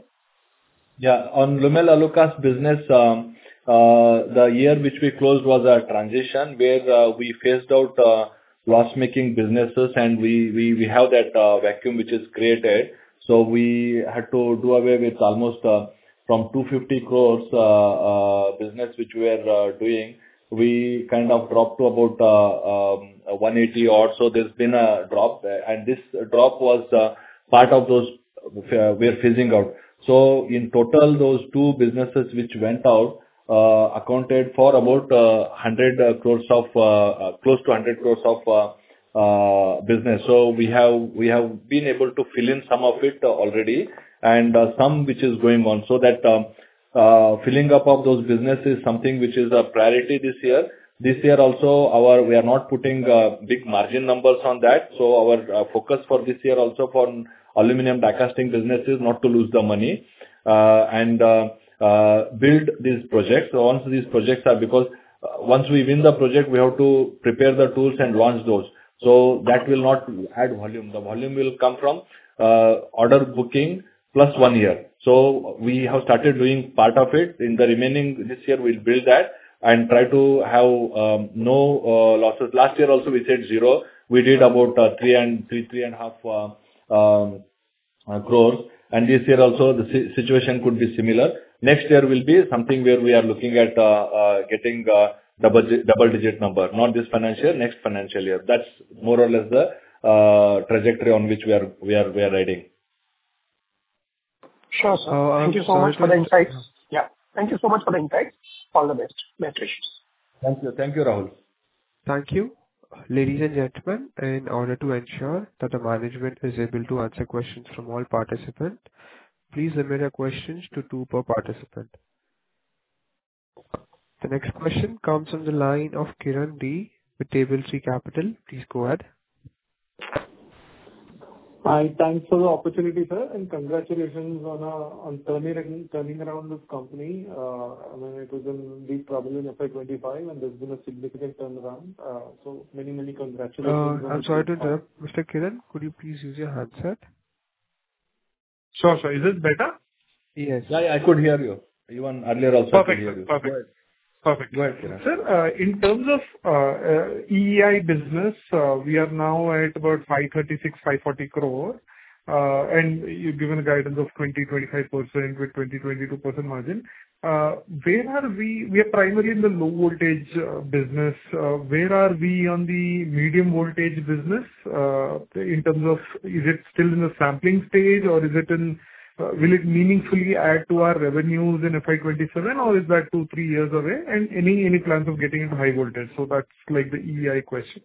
Speaker 3: Yeah. On Lumel Alucas business, um, uh, the year which we closed was a transition where uh, we phased out uh, loss-making businesses, and we we we have that uh, vacuum which is created. So we had to do away with almost uh, from two hundred fifty crores uh, uh, business which we were uh, doing. We kind of dropped to about uh, um, one eighty odd. So there's been a drop, and this drop was uh, part of those uh, we're phasing out. So in total, those two businesses which went out uh, accounted for about uh, one hundred crores of uh, uh, close to one hundred crores of uh, uh, business. So we have we have been able to fill in some of it uh, already, and uh, some which is going on. So that um, uh, filling up of those businesses is something which is a priority this year. This year also, our we are not putting uh, big margin numbers on that. So our uh, focus for this year also for aluminum die casting business is not to lose the money uh, and uh, uh, build these projects. So once these projects are, because uh, once we win the project, we have to prepare the tools and launch those. So that will not add volume. The volume will come from uh, order booking plus one year. So we have started doing part of it. In the remaining this year, we'll build that and try to have um, no uh, losses. Last year also we said zero. We did about uh, three and three three and a half uh, um, uh, crores. And this year also the si- situation could be similar. Next year will be something where we are looking at uh, uh, getting uh, double double digit number. Not this financial year, next financial year. That's more or less the uh, trajectory on which we are we are we are riding.
Speaker 5: Sure, sir.
Speaker 1: Uh,
Speaker 5: Thank you so
Speaker 1: sorry
Speaker 5: much for
Speaker 1: to-
Speaker 5: the insights. Yeah. Thank you so much for the insights. All the best. Best wishes.
Speaker 3: Thank you. Thank you, Rahul.
Speaker 1: Thank you. Ladies and gentlemen, in order to ensure that the management is able to answer questions from all participants, please limit your questions to two per participant. The next question comes from the line of Kiran D with Table Tree Capital. Please go ahead.
Speaker 6: Hi. Thanks for the opportunity, sir, and congratulations on on turning turning around this company. Uh, I mean, it was in deep trouble in F Y twenty-five, and there's been a significant turnaround. Uh, So many, many congratulations.
Speaker 1: Uh, I'm sorry to interrupt. Mister Kiran, could you please use your handset?
Speaker 6: Sure, sure. Is this better?
Speaker 1: Yes.
Speaker 3: Yeah, yeah, I could hear you. Even earlier also I could
Speaker 6: Perfect,
Speaker 3: hear
Speaker 6: sir.
Speaker 3: you.
Speaker 6: Perfect.
Speaker 3: Go ahead.
Speaker 6: Perfect.
Speaker 3: Go ahead, Kiran.
Speaker 6: Sir, uh, in terms of uh, uh, E E I business, uh, we are now at about five thirty-six, five forty crore. Uh, and you've given a guidance of twenty to twenty-five percent with twenty to twenty-two percent margin. Uh, Where are we? We are primarily in the low voltage uh, business. Uh, Where are we on the medium voltage business, uh, in terms of, is it still in the sampling stage, or is it in, uh, will it meaningfully add to our revenues in F Y twenty-seven, or is that two, three years away? And any any plans of getting into high voltage? So that's like the E E I question.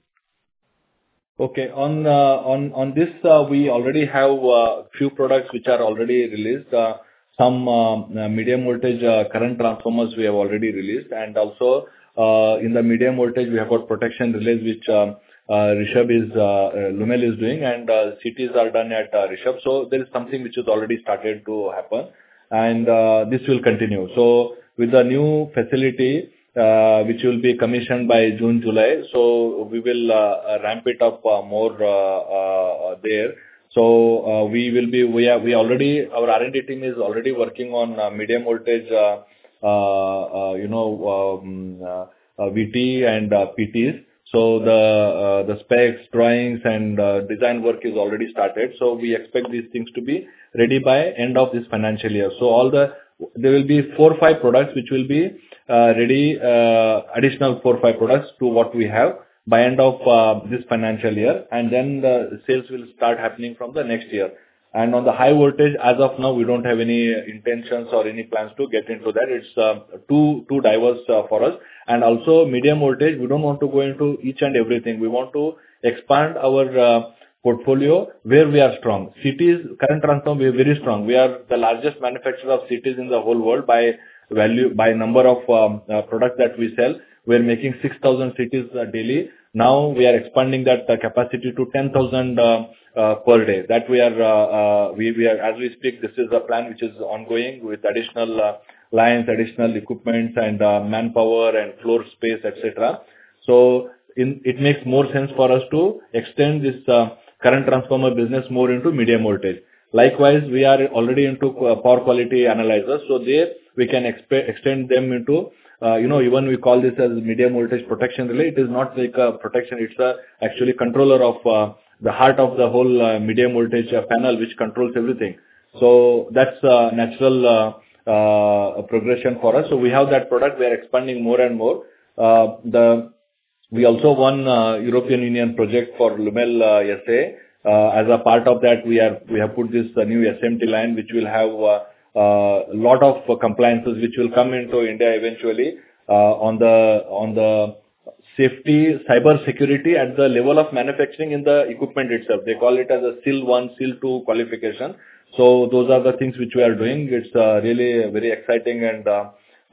Speaker 3: Okay. On uh, on on this, uh, we already have uh, few products which are already released. Uh, Some uh, uh, medium voltage uh, current transformers we have already released. And also, uh, in the medium voltage, we have got protection relays, which um, uh, Rishabh is, uh, uh, Lumel is doing, and uh, C Ts are done at uh, Rishabh. So there is something which has already started to happen, and uh, this will continue. So with the new facility, uh, which will be commissioned by June, July. So we will uh, ramp it up uh, more uh, uh, there. So uh, we will be, we are, we already, our R and D team is already working on uh, medium voltage, uh, uh, uh, you know, um, uh, uh, V T and uh, P Ts. So the uh, the specs, drawings, and uh, design work is already started. So we expect these things to be ready by end of this financial year. So all the, there will be four or five products which will be uh, ready, uh, additional four or five products to what we have by end of uh, this financial year, and then the sales will start happening from the next year. And on the high voltage, as of now, we don't have any intentions or any plans to get into that. It's uh, too too diverse uh, for us. And also medium voltage, we don't want to go into each and everything. We want to expand our uh, portfolio where we are strong. C Ts, current transformer, we are very strong. We are the largest manufacturer of C Ts in the whole world by value, by number of um, uh, products that we sell. We are making six thousand C Ts uh, daily. Now we are expanding that uh, capacity to ten thousand uh, uh, per day. That we are, uh, uh, we, we are, as we speak, this is a plan which is ongoing with additional uh, lines, additional equipments, and uh, manpower and floor space, et cetera. So in, it makes more sense for us to extend this uh, current transformer business more into medium voltage. Likewise, we are already into uh, power quality analyzers, so there we can exp- extend them into, uh, you know, even we call this as medium voltage protection relay. It is not like a protection, it's a actually controller of uh, the heart of the whole uh, medium voltage uh, panel, which controls everything. So that's a natural uh, uh, progression for us. So we have that product. We are expanding more and more. Uh, the we also won uh, European Union project for Lumel uh, S A. Uh, as a part of that, we are we have put this uh, new S M T line, which will have a uh, uh, lot of uh, compliances, which will come into India eventually uh, on the on the safety, cyber security at the level of manufacturing in the equipment itself. They call it as a SIL one, SIL two qualification. So those are the things which we are doing. It's uh, really very exciting and uh,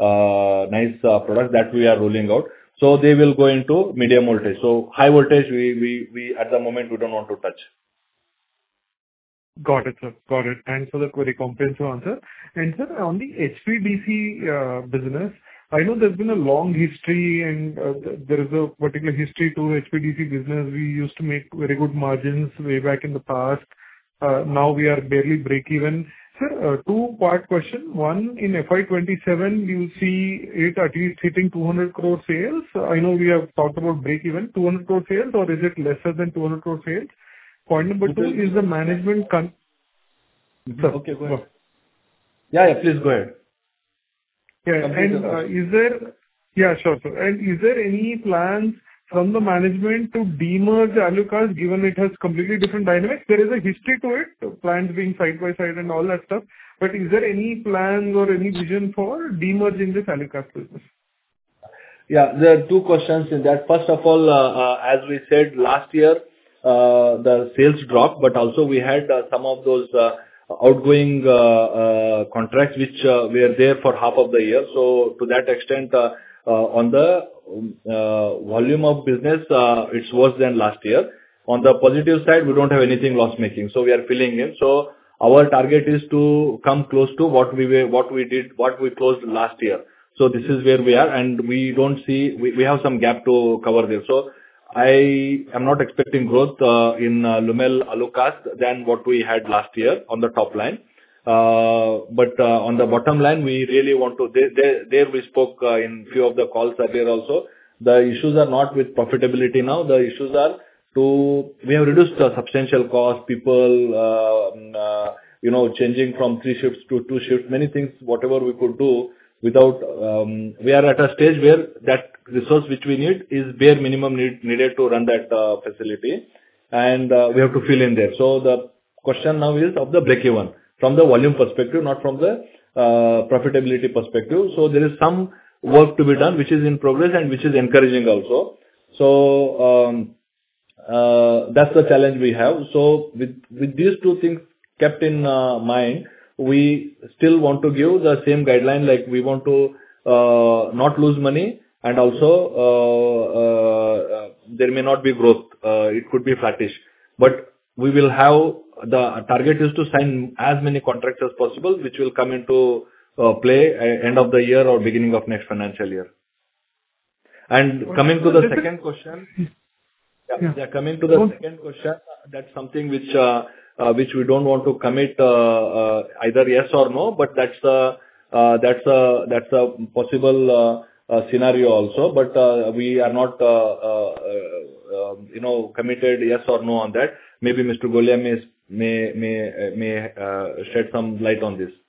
Speaker 3: uh, nice uh, product that we are rolling out. So they will go into medium voltage. So high voltage, we, we, we at the moment, we don't want to touch.
Speaker 6: Got it, sir. Got it. Thanks for the very comprehensive answer. And sir, on the H V D C uh, business, I know there's been a long history and uh, th- there is a particular history to H V D C business. We used to make very good margins way back in the past. Uh, now we are barely break even. Sir, uh, two-part question. One, in F Y twenty-seven, you see it at least hitting two hundred crore sales. I know we have talked about break even, two hundred crore sales, or is it lesser than two hundred crore sales? Point number two, is the management con-
Speaker 3: Mm-hmm.
Speaker 6: Sir,
Speaker 3: Okay, go ahead.
Speaker 6: go.
Speaker 3: Yeah, yeah, please go ahead.
Speaker 6: Yeah,
Speaker 3: Complete
Speaker 6: and
Speaker 3: your
Speaker 6: uh,
Speaker 3: question.
Speaker 6: is there... Yeah, sure, sir. And is there any plans from the management to demerge Alucas, given it has completely different dynamics? There is a history to it, plans being side by side and all that stuff, but is there any plans or any vision for demerging this Alucas business?
Speaker 3: Yeah, there are two questions in that. First of all, uh, uh, as we said last year, uh, the sales dropped, but also we had uh, some of those uh, outgoing uh, uh, contracts which uh, were there for half of the year. So to that extent, uh, uh, on the uh, volume of business, uh, it's worse than last year. On the positive side, we don't have anything loss-making, so we are filling in. So our target is to come close to what we were, what we did, what we closed last year. So this is where we are, and we don't see... We, we have some gap to cover there. So I am not expecting growth uh, in uh, Lumel Alucast than what we had last year on the top line. Uh, But uh, on the bottom line, we really want to... There, there, there we spoke uh, in few of the calls earlier also. The issues are not with profitability now. The issues are to... We have reduced the substantial cost, people, uh, uh, you know, changing from three shifts to two shifts, many things, whatever we could do without... Um, we are at a stage where that resource which we need is bare minimum need, needed to run that uh, facility, and uh, we have to fill in there. So the question now is of the break-even, from the volume perspective, not from the uh, profitability perspective. So there is some work to be done, which is in progress and which is encouraging also. So... Um, Uh, that's the challenge we have. So with, with these two things kept in uh, mind, we still want to give the same guideline, like we want to uh, not lose money, and also uh, uh, there may not be growth. Uh, it could be flattish. But we will have, the target is to sign as many contracts as possible, which will come into uh, play at end of the year or beginning of next financial year. And coming to the second question... Yeah, yeah. Coming to the Don't. second question, that's something which uh, uh, which we don't want to commit uh, uh, either yes or no, but that's a uh, that's a that's a possible uh, uh, scenario also. But uh, we are not uh, uh, uh, you know committed yes or no on that. Maybe Mister Golia may may may may uh, shed some light on this.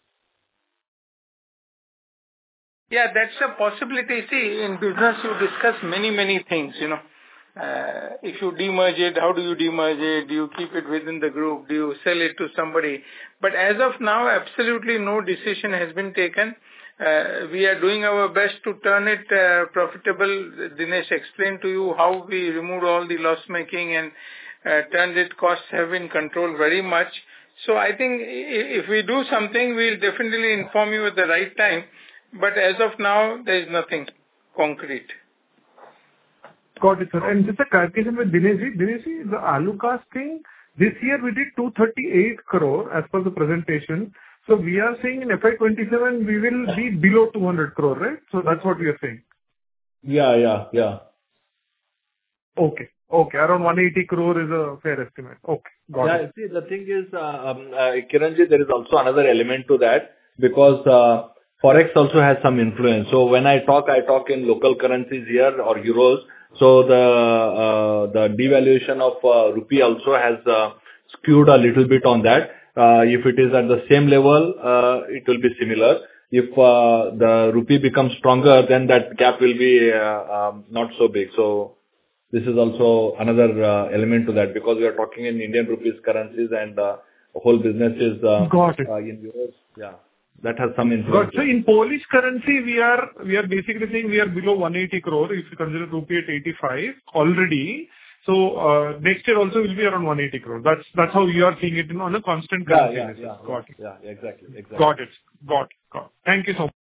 Speaker 2: Yeah, that's a possibility. See, in business you discuss many many things, you know. Uh, if you demerge it, how do you demerge it? Do you keep it within the group? Do you sell it to somebody? But as of now, absolutely no decision has been taken. Uh, we are doing our best to turn it uh, profitable. Dinesh explained to you how we removed all the loss making and uh, turned it. Costs have been controlled very much. So I think if we do something, we'll definitely inform you at the right time. But as of now, there is nothing concrete.
Speaker 6: Got it, sir. And just a clarification with Dineshji. Dineshji, the Alucast thing, this year we did two hundred thirty-eight crore as per the presentation. So we are saying in F Y twenty-seven we will be below two hundred crore, right? So that's what we are saying.
Speaker 3: Yeah, yeah, yeah.
Speaker 6: Okay. Okay. Around one hundred eighty crore is a fair estimate. Okay. Got
Speaker 3: yeah,
Speaker 6: it.
Speaker 3: See, the thing is, uh, um, uh, Kiranji, there is also another element to that, because uh, Forex also has some influence. So when I talk, I talk in local currencies here or euros. So the uh, the devaluation of uh, rupee also has uh, skewed a little bit on that. Uh, if it is at the same level, uh, it will be similar. If uh, the rupee becomes stronger, then that gap will be uh, um, not so big. So this is also another uh, element to that, because we are talking in Indian rupees currencies, and uh, the whole business is uh,
Speaker 6: Got it.
Speaker 3: Uh, in euros. Yeah. That has some influence.
Speaker 6: Got, so in Polish currency, we are we are basically saying we are below one hundred eighty crore if you consider rupee at eighty-five already. So uh, next year also will be around one hundred eighty crore. That's that's how you are seeing it in, on a constant currency
Speaker 3: yeah, yeah,
Speaker 6: basis.
Speaker 3: yeah,
Speaker 6: Got
Speaker 3: yeah,
Speaker 6: it.
Speaker 3: Yeah, exactly, exactly.
Speaker 6: Got it. Got it. Got it. Thank you so much.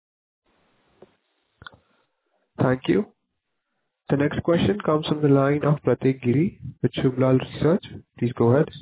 Speaker 1: Thank you. The next question comes from the line of Pratik Giri with Shubhlal Research. Please go ahead.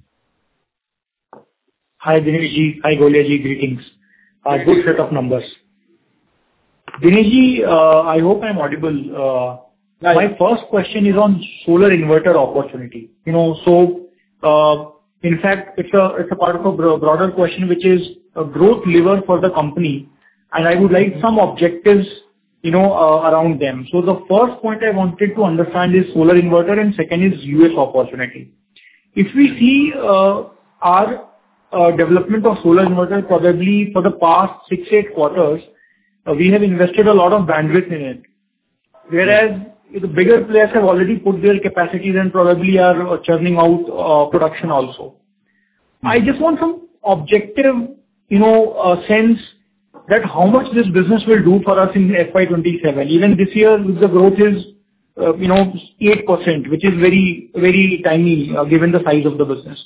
Speaker 7: Hi Dineshji. Hi Goliaji. Greetings. Uh, good set of numbers. Dineshji, uh, I hope I'm audible. Uh,
Speaker 3: right.
Speaker 7: My first question is on solar inverter opportunity. You know, so uh, in fact, it's a it's a part of a broader question, which is a growth lever for the company, and I would like some objectives, you know, uh, around them. So the first point I wanted to understand is solar inverter, and second is U S opportunity. If we see uh, our Uh, development of solar inverter, probably for the past six, eight quarters, uh, we have invested a lot of bandwidth in it. Whereas the bigger players have already put their capacities and probably are uh, churning out uh, production also. I just want some objective, you know, uh, sense that how much this business will do for us in F Y twenty-seven. Even this year, the growth is, uh, you know, eight percent, which is very, very tiny, uh, given the size of the business.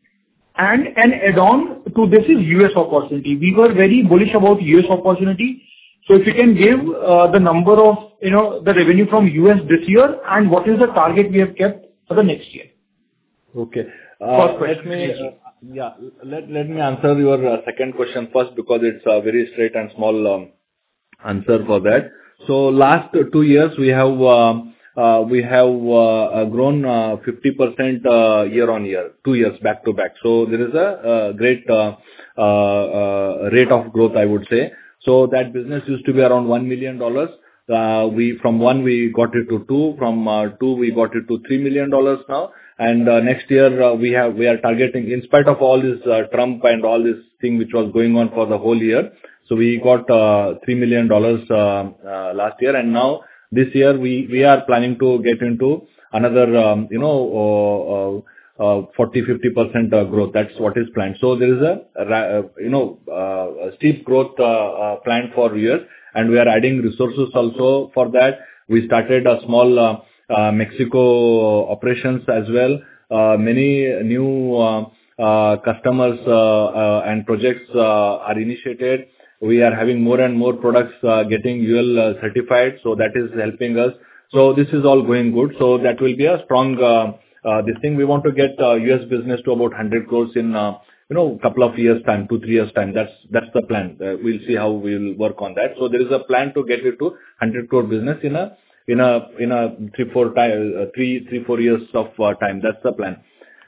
Speaker 7: And an add-on to this is U S opportunity. We were very bullish about U S opportunity. So if you can give uh, the number of, you know, the revenue from U S this year, and what is the target we have kept for the next year?
Speaker 3: Okay. Uh, Let me, uh, yeah, let let me answer your uh, second question first, because it's a very straight and small um, answer for that. So last two years, we have uh, uh, we have uh, grown uh, fifty percent uh, year on year, two years back to back. So there is a, a great uh, uh, uh, rate of growth, I would say. So that business used to be around one million dollars. Uh, we from one we got it to two, from uh, two we got it to three million dollars now. And uh, next year uh, we have we are targeting, in spite of all this uh, Trump and all this thing which was going on for the whole year. So we got uh, three million dollars uh, uh, last year, and now this year we we are planning to get into another um, you know uh, uh, uh, forty to fifty percent uh, growth. That's what is planned. So there is a uh, you know uh, a steep growth uh, uh, planned for years, and we are adding resources also for that. We started a small uh, uh, Mexico operations as well. Uh, many new uh, uh, customers uh, uh, and projects uh, are initiated. We are having more and more products uh, getting U L uh, certified, so that is helping us. So this is all going good. So that will be a strong uh, uh, this thing. We want to get uh, U S business to about one hundred crores in uh, you know couple of years time, two three years time. That's that's the plan. Uh, we'll see how we'll work on that. So there is a plan to get it to one hundred crore business in a in a in a three four time uh, three three four years of uh, time. That's the plan.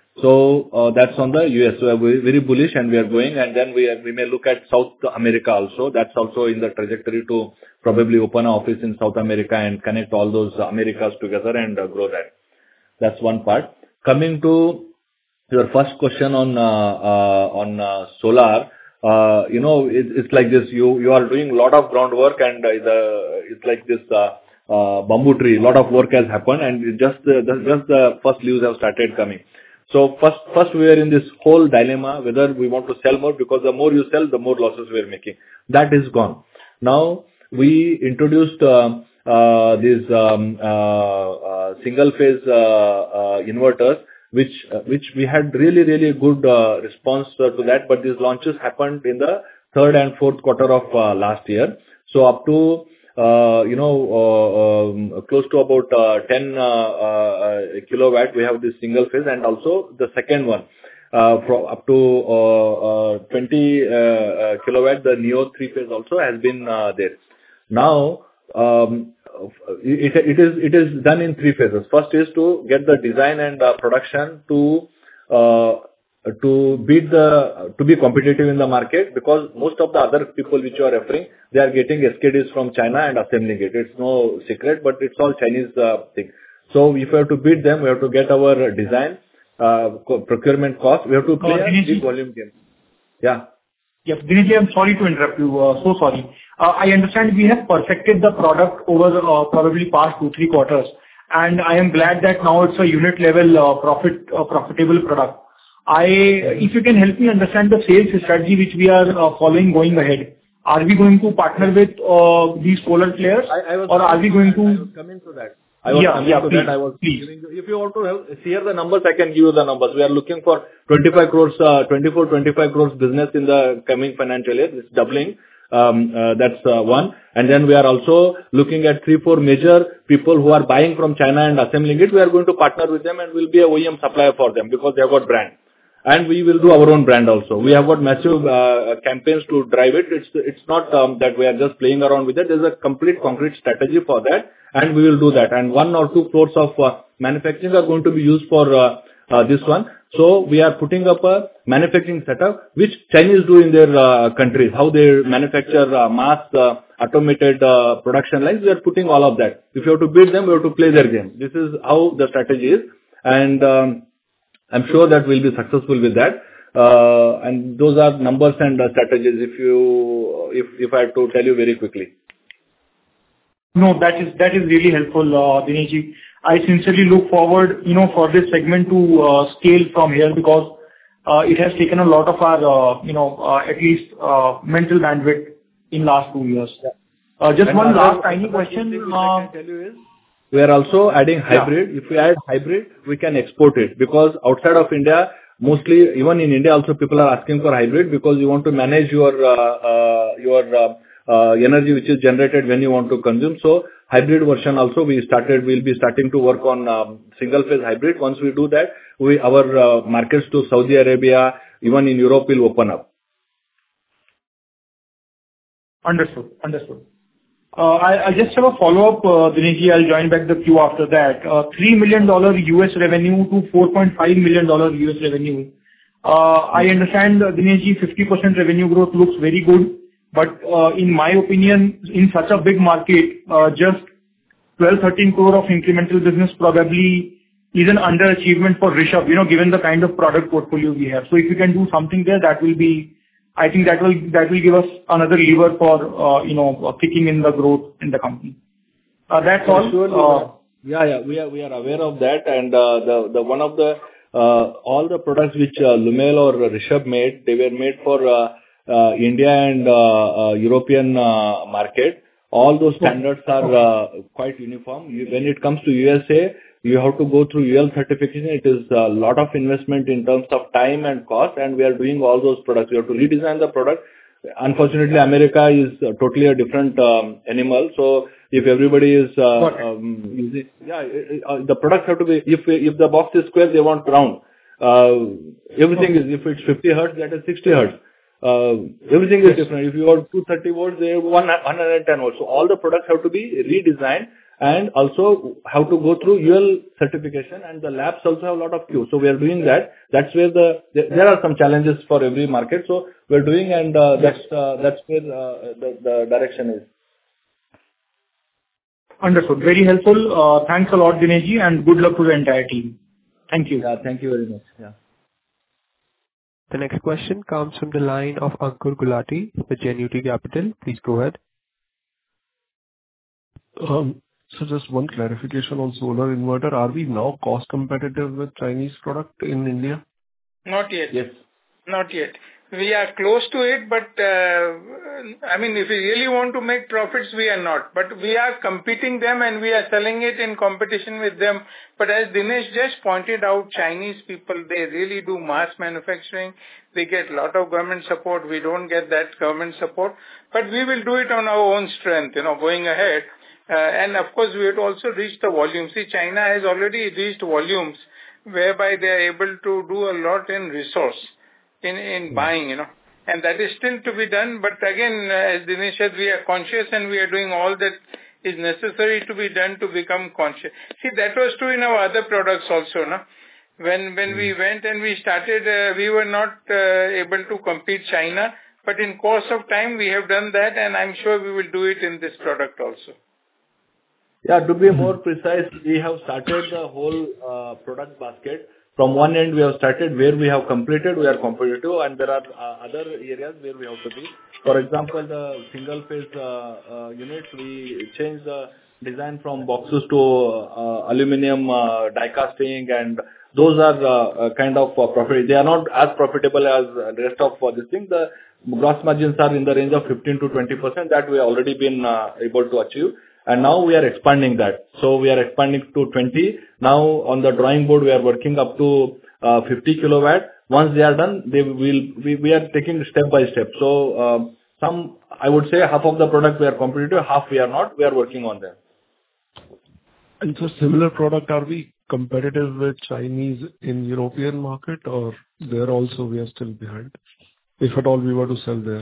Speaker 3: So uh, that's on the U S. So we're very bullish, and we are going, and then we are, we may look at South America also. That's also in the trajectory to probably open an office in South America and connect all those Americas together and uh, grow that. That's one part. Coming to your first question on uh, uh, on uh, solar, uh, you know, it, it's like this. You you are doing a lot of groundwork, and uh, the it's like this uh, uh, bamboo tree. A lot of work has happened, and it just uh, just the first leaves have started coming. So first, first we are in this whole dilemma whether we want to sell more, because the more you sell, the more losses we are making. That is gone. Now we introduced uh, uh, these um, uh, uh, single phase uh, uh, inverters, which uh, which we had really really good uh, response uh, to that. But these launches happened in the third and fourth quarter of uh, last year. So up to Uh, you know, uh, um, close to about uh, ten uh, uh, kilowatt, we have this single phase, and also the second one, uh, from up to uh, uh, twenty uh, uh, kilowatt, the Neo three phase also has been uh, there. Now, um, it, it is it is done in three phases. First is to get the design and uh, production to uh, to beat the to be competitive in the market, because most of the other people which you are referring, they are getting S K Ds from China and assembling it. It's no secret, but it's all Chinese uh, thing. So if we have to beat them, we have to get our design, uh, procurement cost. We have to play a big volume game. Yeah.
Speaker 7: Yes, Dinesh, I'm sorry to interrupt you. Uh, so sorry. Uh, I understand we have perfected the product over uh, probably past two three quarters, and I am glad that now it's a unit level uh, profit uh, profitable product. I, if you can help me understand the sales strategy which we are uh, following going ahead. Are we going to partner with uh, these solar players,
Speaker 3: I, I was
Speaker 7: or are we going to?
Speaker 3: I was coming to that. I was
Speaker 7: yeah,
Speaker 3: coming
Speaker 7: yeah,
Speaker 3: to
Speaker 7: please,
Speaker 3: that. I was
Speaker 7: please.
Speaker 3: giving you, if you want to have, see here the numbers, I can give you the numbers. We are looking for twenty-five crores, uh, twenty-four, twenty-five crores business in the coming financial year. It's doubling. Um, uh, that's uh, one. And then we are also looking at three, four major people who are buying from China and assembling it. We are going to partner with them and will be a O E M supplier for them, because they have got brand. And we will do our own brand also. We have got massive uh, campaigns to drive it. It's it's not um, that we are just playing around with it. There's a complete concrete strategy for that, and we will do that. And one or two floors of uh, manufacturing are going to be used for uh, uh, this one. So we are putting up a manufacturing setup which Chinese do in their uh, countries. How they manufacture uh, mass uh, automated uh, production lines. We are putting all of that. If you have to beat them, we have to play their game. This is how the strategy is, and um, I'm sure that we'll be successful with that. Uh, and those are numbers and uh, strategies, if you, if, if I have to tell you very quickly.
Speaker 7: No, that is, that is really helpful, uh, Dineshji. I sincerely look forward, you know, for this segment to uh, scale from here, because uh, it has taken a lot of our, uh, you know, uh, at least uh, mental bandwidth in last two years. Uh, Just
Speaker 3: And
Speaker 7: one
Speaker 3: other-
Speaker 7: last tiny
Speaker 3: another
Speaker 7: question.
Speaker 3: thing which I
Speaker 7: uh,
Speaker 3: can tell you is, we are also adding hybrid. If we add hybrid, we can export it, because outside of India, mostly, even in India also, people are asking for hybrid because you want to manage your uh, uh, your uh, uh, energy which is generated when you want to consume. So hybrid version also we started, we'll be starting to work on um, single phase hybrid. Once we do that, we our uh, markets to Saudi Arabia, even in Europe, will open up.
Speaker 7: Understood. Understood. Uh, I I just have a follow-up, uh, Dinesh ji. I'll join back the queue after that. Uh, three million dollars U S revenue to four point five million dollars U S revenue. Uh, I understand, uh, Dinesh ji, fifty percent revenue growth looks very good, but uh, in my opinion, in such a big market, uh, just twelve, thirteen crore of incremental business probably is an underachievement for Rishabh, you know, given the kind of product portfolio we have. So if you can do something there, that will be... I think that will that will give us another lever for, uh, you know, uh, kicking in the growth in the company. Uh, That's all.
Speaker 3: Surely,
Speaker 7: Uh,
Speaker 3: yeah, yeah, we are we are aware of that, and uh, the the one of the uh, all the products which uh, Lumel or Rishabh made, they were made for uh, uh, India and uh, uh, European uh, market. All those standards are uh, quite uniform. You, when it comes to U S A, you have to go through U L certification. It is a lot of investment in terms of time and cost, and we are doing all those products. We have to redesign the product. Unfortunately, America is uh, totally a different um, animal. So if everybody is uh, um, using, yeah, it- uh, the products have to be. If if the box is square, they want round. Uh, everything is. If it's fifty hertz, that is sixty hertz. Uh, everything is different. If you want two hundred thirty volts, they have one hundred ten volts. So all the products have to be redesigned, and also have to go through U L certification, and the labs also have a lot of queue. So we are doing that. That's where the there there are some challenges for every market. So we're doing, and uh, that's uh, that's where uh, the the direction is.
Speaker 7: Understood. Very helpful. Uh, Thanks a lot, Dinesh ji, and good luck to the entire team. Thank you.
Speaker 3: Yeah, thank you very much. Yeah.
Speaker 1: The next question comes from the line of Ankur Gulati with Genuity Capital. Please go ahead.
Speaker 8: Um, So just one clarification on solar inverter. Are we now cost competitive with Chinese product in India?
Speaker 2: Not yet.
Speaker 3: Yes.
Speaker 2: Not yet. We are close to it, but uh, I mean, if we really want to make profits, we are not. But we are competing them, and we are selling it in competition with them. But as Dinesh just pointed out, Chinese people, they really do mass manufacturing. They get a lot of government support. We don't get that government support. But we will do it on our own strength, you know, going ahead. Uh, and of course, we have to also reach the volume. See, China has already reached volumes whereby they are able to do a lot in resource. in in buying, you know, and that is still to be done. But again, as Dinesh said, we are conscious, and we are doing all that is necessary to be done to become conscious. See, that was true in our other products also, no? When when we went and we started, uh, we were not uh, able to compete China, but in course of time we have done that, and I'm sure we will do it in this product also.
Speaker 3: Yeah, to be more precise, we have started the whole uh, product basket. From one end, we have started where we have completed, we are competitive, and there are uh, other areas where we have to be. For example, the single phase uh, uh, units, we changed the design from boxes to uh, aluminum uh, die casting, and those are uh, uh, kind of uh, profit. They are not as profitable as the rest of uh, this thing. The gross margins are in the range of fifteen to twenty percent that we have already been uh, able to achieve. And now we are expanding that. So we are expanding to twenty. Now on the drawing board, we are working up to uh, fifty kilowatt. Once they are done, they will, we, we are taking step by step. So uh, some, I would say half of the product we are competitive, half we are not. We are working on them.
Speaker 8: And so similar product, are we competitive with Chinese in European market, or there also we are still behind, if at all we were to sell there?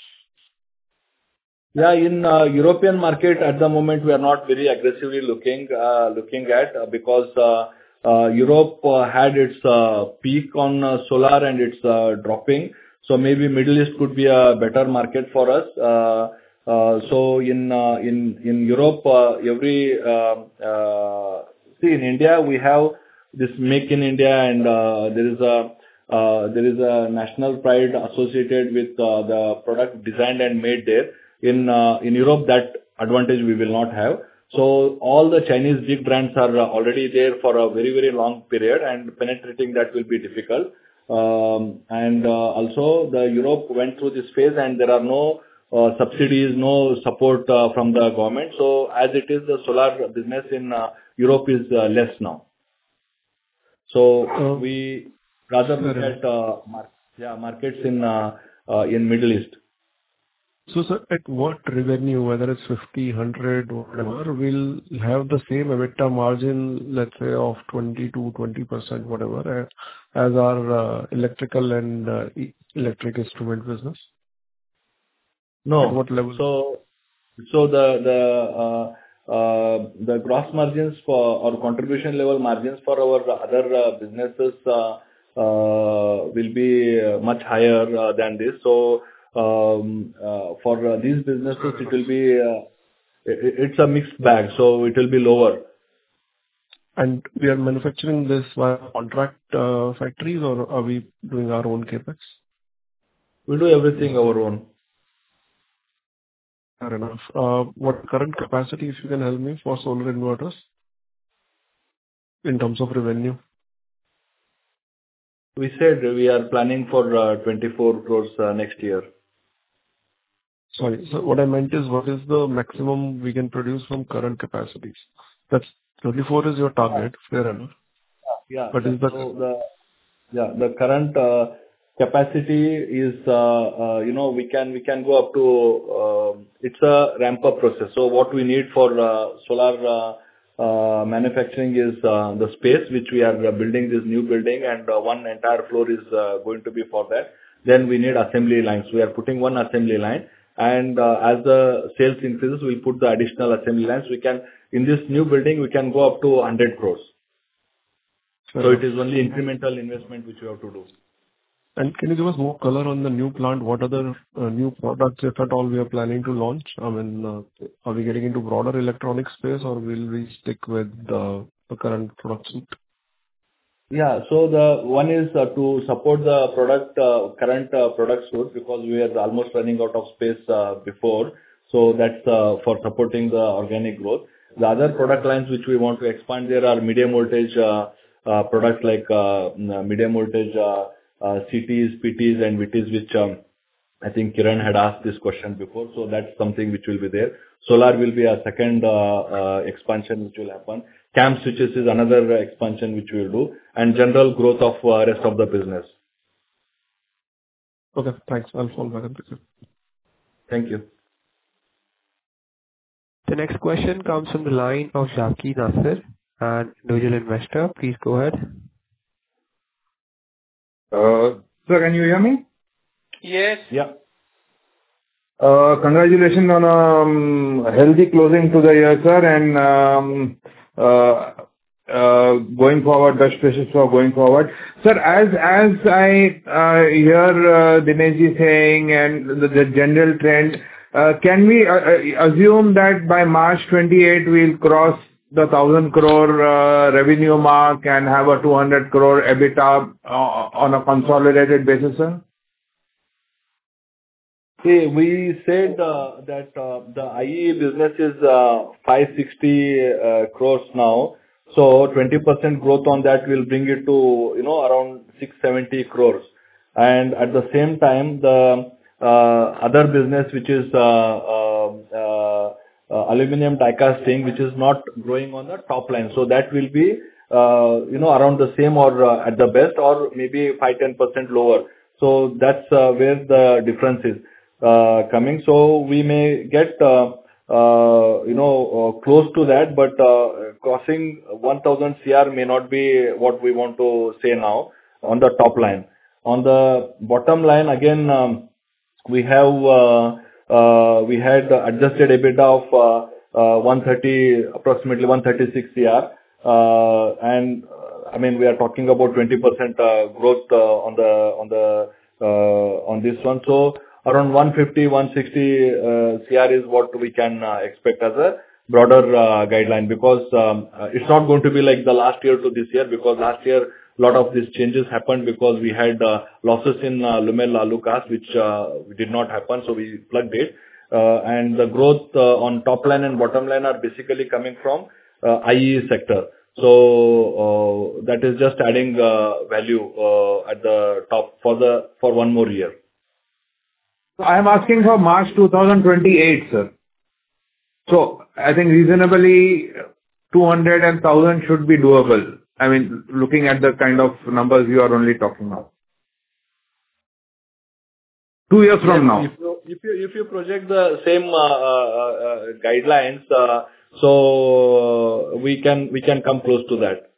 Speaker 3: Yeah, in uh, European market at the moment, we are not very aggressively looking uh, looking at uh, because uh, uh, Europe uh, had its uh, peak on uh, solar, and it's uh, dropping. So maybe Middle East could be a better market for us. Uh, uh, so in uh, in in Europe, uh, every uh, uh, see in India we have this Make in India, and uh, there is a uh, there is a national pride associated with uh, the product designed and made there. In uh, in Europe, that advantage we will not have. So all the Chinese big brands are uh, already there for a very, very long period, and penetrating that will be difficult. Um, and uh, also the Europe went through this phase, and there are no uh, subsidies, no support uh, from the government. So as it is, the solar business in uh, Europe is uh, less now. So
Speaker 8: Uh,
Speaker 3: we rather
Speaker 8: fair
Speaker 3: look
Speaker 8: enough.
Speaker 3: at uh, mar- yeah, markets in uh, uh, in Middle East.
Speaker 8: So, sir, at what revenue, whether it's fifty, one hundred, whatever, we'll have the same EBITDA margin, let's say, of twenty to twenty percent, whatever, uh, as our uh, electrical and uh, e- electric instrument business? At
Speaker 3: No.
Speaker 8: what level?
Speaker 3: So so the the uh, uh, the gross margins for or contribution level margins for our other uh, businesses uh, uh, will be uh, much higher uh, than this. So um, uh, for uh, these businesses, it will be uh, it- it's a mixed bag, so it will be lower.
Speaker 8: And we are manufacturing this via contract uh, factories, or are we doing our own CapEx?
Speaker 3: We do everything our own.
Speaker 8: Fair enough. Uh, What current capacity, if you can help me, for solar inverters in terms of revenue?
Speaker 3: We said we are planning for uh, twenty-four crores uh, next year.
Speaker 8: Sorry. So what I meant is, what is the maximum we can produce from current capacities? That's twenty-four is your target, fair enough.
Speaker 3: Yeah.
Speaker 8: But
Speaker 3: yeah.
Speaker 8: is that...
Speaker 3: So the yeah the current uh, capacity is, uh, uh, you know, we can we can go up to, uh, it's a ramp-up process. So what we need for uh, solar uh, uh, manufacturing is uh, the space, which we are uh, building this new building, and uh, one entire floor is uh, going to be for that. Then we need assembly lines. We are putting one assembly line, and uh, as the sales increases, we'll put the additional assembly lines. We can, in this new building, we can go up to one hundred crores.
Speaker 8: Fair
Speaker 3: So
Speaker 8: enough.
Speaker 3: it is only incremental investment which we have to do.
Speaker 8: And can you give us more color on the new plant? What other uh, new products, if at all, we are planning to launch? I mean, uh, are we getting into broader electronic space, or will we stick with uh, the current product suite?
Speaker 3: Yeah. So the one is uh, to support the product, uh, current uh, product suite, because we are almost running out of space uh, before. So that's uh, for supporting the organic growth. The other product lines which we want to expand there are medium voltage uh, uh, products like uh, mm, medium voltage uh, uh, C Ts, P Ts, and V Ts, which um, I think Kiran had asked this question before. So that's something which will be there. Solar will be a second uh, uh, expansion which will happen. Cam switches is another expansion which we will do, and general growth of uh, rest of the business.
Speaker 8: Okay, thanks. I'll fall back on this.
Speaker 3: Thank you.
Speaker 1: The next question comes from the line of Zaki Nasir, an individual investor. Please go ahead.
Speaker 9: Uh, Sir, can you hear me?
Speaker 2: Yes.
Speaker 3: Yeah.
Speaker 9: Uh, Congratulations on um, a healthy closing to the year, sir, and um, uh, uh, going forward, best wishes for going forward. Sir, as as I uh, hear uh, Dineshji saying and the the general trend, uh, can we uh, uh, assume that by March twenty-eighth, we'll cross the one thousand crore uh, revenue mark and have a two hundred crore EBITDA uh, on a consolidated basis, sir?
Speaker 3: See, we said uh, that uh, the I E E business is uh, five hundred sixty uh, crores now. So twenty percent growth on that will bring it to, you know, around six hundred seventy crores. And at the same time, the uh, other business, which is uh, uh, uh, uh, aluminum die casting, which is not growing on the top line. So that will be, uh, you know, around the same or uh, at the best, or maybe five to ten percent lower. So that's uh, where the difference is uh, coming. So we may get, uh, uh, you know, uh, close to that, but uh, crossing one thousand crore may not be what we want to say now on the top line. On the bottom line, again, um, we have, uh, uh, we had adjusted EBITDA of uh, uh, one thirty, approximately one thirty-six crore. Uh, and uh, I mean, we are talking about twenty percent uh, growth uh, on the, on the, uh, on this one. So around one fifty, one sixty uh, crore is what we can uh, expect as a broader uh, guideline, because um, uh, it's not going to be like the last year to this year, because last year a lot of these changes happened because we had uh, losses in uh, Lumel Alucas, which uh, did not happen, so we plugged it. Uh, and the growth uh, on top line and bottom line are basically coming from uh, I E E sector. So uh, that is just adding uh, value uh, at the top for the for one more year.
Speaker 9: I am asking for March twenty twenty-eight, sir. So I think reasonably two hundred and one thousand should be doable. I mean, looking at the kind of numbers you are only talking about. Two years from now.
Speaker 3: If you if you if you project the same uh, uh, uh, guidelines, uh, so we can we can come close to that.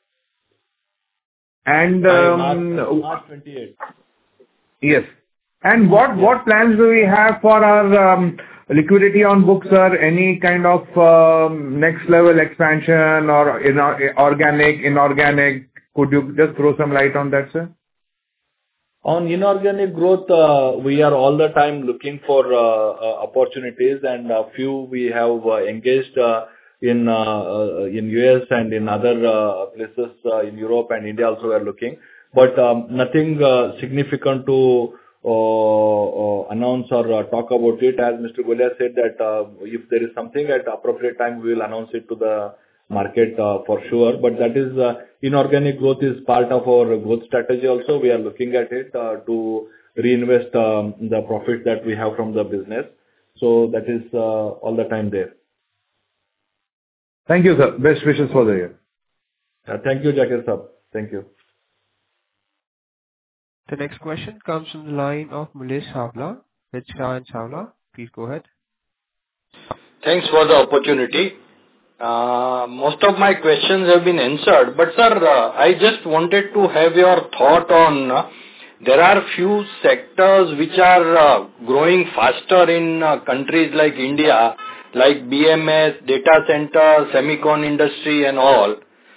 Speaker 9: And
Speaker 3: By
Speaker 9: um,
Speaker 3: March March twenty-eighth.
Speaker 9: yes. And what what plans do we have for our um, liquidity on books, sir? Any kind of um, next level expansion or inor- organic, inorganic? Could you just throw some light on that, sir?
Speaker 3: On inorganic growth, uh, we are all the time looking for uh, uh, opportunities, and a few we have uh, engaged uh, in uh, uh, in U S and in other uh, places uh, in Europe and India also we are looking. But um, nothing uh, significant to uh, uh, announce or uh, talk about it. As Mister Golia said that uh, if there is something at appropriate time, we will announce it to the market uh, for sure. But that is uh, inorganic growth is part of our growth strategy also. We are looking at it uh, to reinvest um, the profits that we have from the business. So that is uh, all the time there.
Speaker 9: Thank you, sir. Best wishes for the year.
Speaker 3: Uh, Thank you, Jakir Sahab. Thank you.
Speaker 1: The next question comes from the line of Mulesh Savla with Shah and Savla. Please go ahead.
Speaker 10: Thanks for the opportunity. Uh, most of my questions have been answered, but sir, uh, I just wanted to have your thought on, uh, there are few sectors which are uh, growing faster in uh, countries like India, like B M S, data center, semicon industry and all.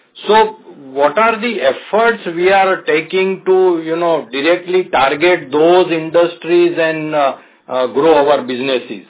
Speaker 10: So what are the efforts we are taking to, you know, directly target those industries and uh, uh, grow our businesses?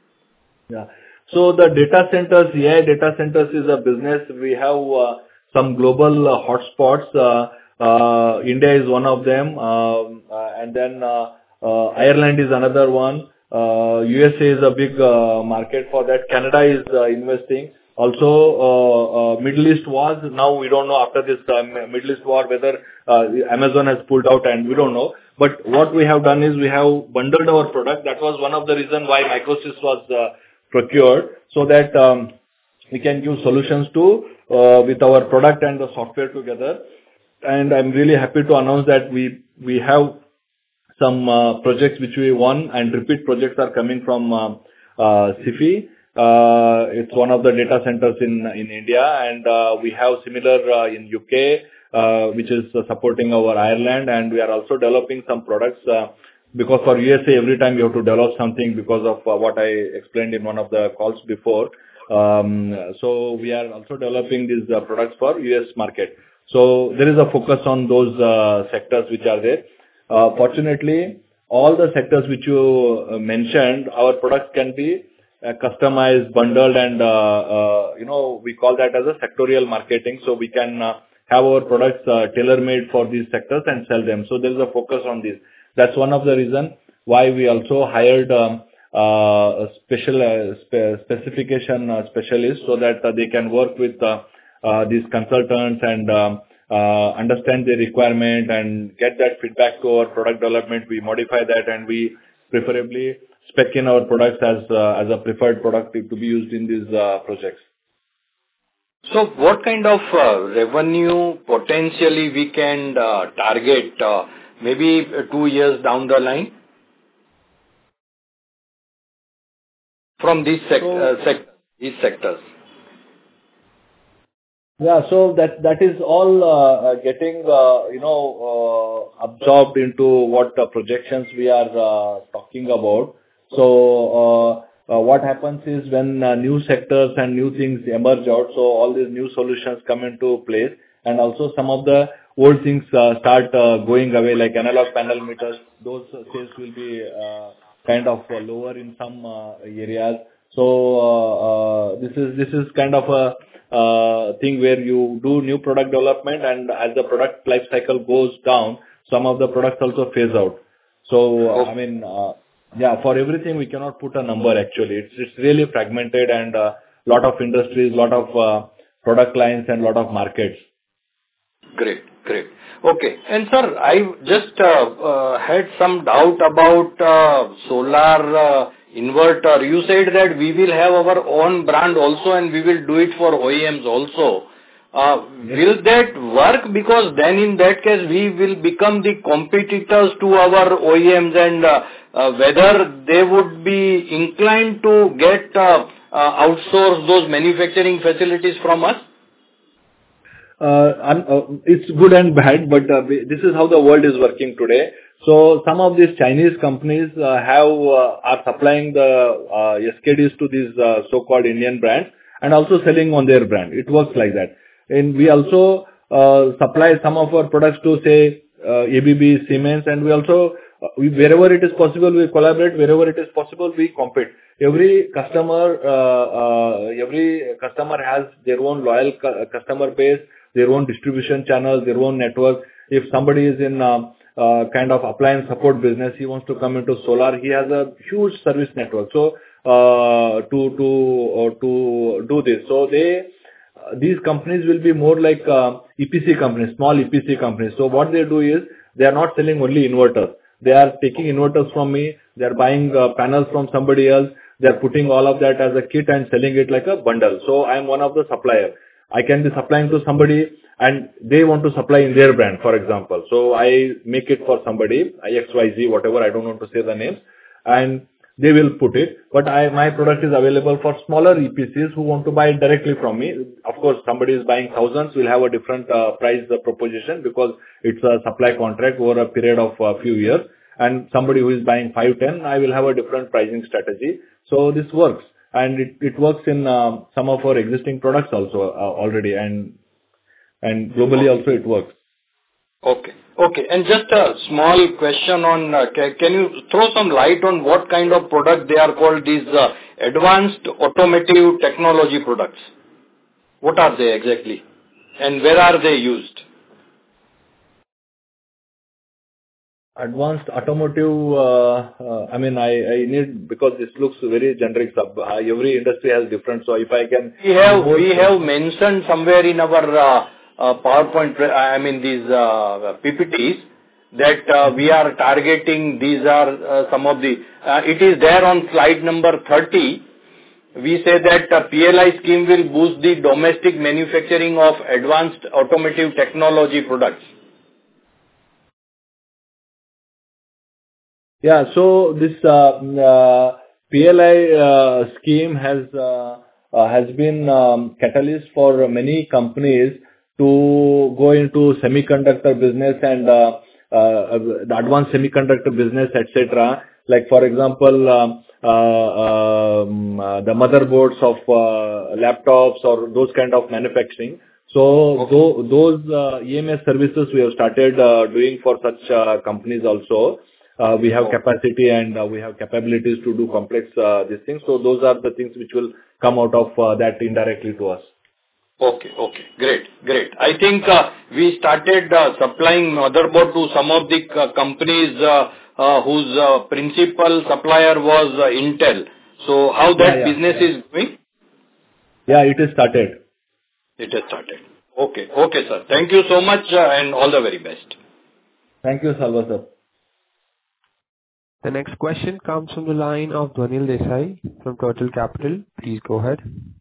Speaker 3: Yeah. So the data centers, A I data centers is a business. We have uh, some global uh, hotspots. Uh, uh, India is one of them. Um, uh, and then uh, uh, Ireland is another one. Uh, U S A is a big uh, market for that. Canada is uh, investing. Also, uh, uh, Middle East was, now we don't know after this uh, Middle East war whether uh, Amazon has pulled out and we don't know. But what we have done is we have bundled our product. That was one of the reasons why Microsys was uh, procured, so that um, we can give solutions to uh, with our product and the software together. And I'm really happy to announce that we we have some uh, projects which we won, and repeat projects are coming from uh, uh, SIFI. Uh, it's one of the data centers in in India, and uh, we have similar uh, in U K, uh, which is uh, supporting our Ireland, and we are also developing some products. Uh, Because for U S A, every time you have to develop something because of uh, what I explained in one of the calls before. Um, so we are also developing these uh, products for U S market. So there is a focus on those uh, sectors which are there. Uh, fortunately, all the sectors which you uh, mentioned, our products can be uh, customized, bundled, and uh, uh, you know we call that as a sectorial marketing. So we can uh, have our products uh, tailor-made for these sectors and sell them. So there is a focus on this. That's one of the reasons why we also hired um, uh, a special uh, spe- specification uh, specialists so that uh, they can work with uh, uh, these consultants and um, uh, understand the requirement and get that feedback to our product development. We modify that and we preferably spec in our products as uh, as a preferred product to be used in these uh, projects.
Speaker 10: So what kind of uh, revenue potentially we can uh, target uh, maybe two years down the line from these sec-
Speaker 3: So-
Speaker 10: uh, sec- these sectors?
Speaker 3: Yeah, so that that is all uh, uh, getting uh, you know uh, absorbed into what uh, projections we are uh, talking about. So uh, uh, what happens is when uh, new sectors and new things emerge out, so all these new solutions come into place, and also some of the old things uh, start uh, going away, like analog panel meters. Those uh, sales will be uh, kind of uh, lower in some uh, areas. So uh, uh, this is this is kind of a uh, thing where you do new product development, and as the product life cycle goes down, some of the products also phase out. So uh, I mean, uh, yeah, for everything we cannot put a number actually. It's it's really fragmented and a lot of industries, lot of uh, product lines, and lot of markets.
Speaker 10: Great. Great. Okay. And sir, I just uh, uh, had some doubt about uh, solar uh, inverter. You said that we will have our own brand also and we will do it for O E Ms also. Uh, will that work? Because then in that case we will become the competitors to our O E Ms, and uh, uh, whether they would be inclined to get uh, uh, outsource those manufacturing facilities from us?
Speaker 3: Uh, un- uh, it's good and bad, but uh, we- this is how the world is working today. So some of these Chinese companies uh, have uh, are supplying the uh, S K Ds to these uh, so-called Indian brands and also selling on their brand. It works like that. And we also uh, supply some of our products to, say, uh, A B B, Siemens, and we also, uh, we, wherever it is possible, we collaborate. Wherever it is possible, we compete. Every customer, uh, uh, every customer has their own loyal cu- customer base, their own distribution channels, their own network. If somebody is in uh, uh, kind of appliance support business, he wants to come into solar, he has a huge service network. So uh, to to uh, to do this, so they uh, these companies will be more like uh, E P C companies, small E P C companies. So what they do is they are not selling only inverters. They are taking inverters from me. They are buying uh, panels from somebody else. They are putting all of that as a kit and selling it like a bundle. So I am one of the suppliers. I can be supplying to somebody and they want to supply in their brand, for example. So I make it for somebody, X Y Z, whatever, I don't want to say the names, and they will put it. But I, my product is available for smaller E P Cs who want to buy it directly from me. Of course, somebody is buying thousands, will have a different uh, price uh, proposition because it's a supply contract over a period of a few years. And somebody who is buying five, ten, I will have a different pricing strategy. So this works. And it, it works in uh, some of our existing products also uh, already, and and globally also it works.
Speaker 10: Okay. Okay. And just a small question on, uh, ca- can you throw some light on what kind of product they are called, these uh, advanced automotive technology products? What are they exactly? And where are they used?
Speaker 3: Advanced automotive, uh, uh, I mean, I, I need, because this looks very generic, sub, uh, every industry has different, so if I can...
Speaker 10: We have, we have mentioned somewhere in our uh, uh, PowerPoint, pre- I mean these uh, P P Ts, that uh, we are targeting, these are uh, some of the, uh, it is there on slide number thirty. We say that uh, P L I scheme will boost the domestic manufacturing of advanced automotive technology products.
Speaker 3: Yeah, so this uh, uh, P L I uh, scheme has uh, uh, has been um, catalyst for many companies to go into semiconductor business and uh, uh, the advanced semiconductor business, et cetera. Like for example, um, uh, um, uh, the motherboards of uh, laptops or those kind of manufacturing. So
Speaker 10: Okay.
Speaker 3: tho- those uh, E M S services we have started uh, doing for such uh, companies also. Uh, we have
Speaker 10: Okay.
Speaker 3: capacity and uh, we have capabilities to do complex uh, these things. So those are the things which will come out of uh, that indirectly to us.
Speaker 10: Okay, okay, great, great. I think uh, we started uh, supplying motherboard to some of the uh, companies uh, uh, whose uh, principal supplier was uh, Intel. So how that
Speaker 3: Yeah, yeah,
Speaker 10: business
Speaker 3: yeah.
Speaker 10: is going?
Speaker 3: Yeah, it is started.
Speaker 10: It has started. Okay, okay, sir. Thank you so much uh, and all the very best.
Speaker 3: Thank you, Salva sir.
Speaker 1: The next question comes from the line of Dhanil Desai from Turtle Capital. Please go ahead.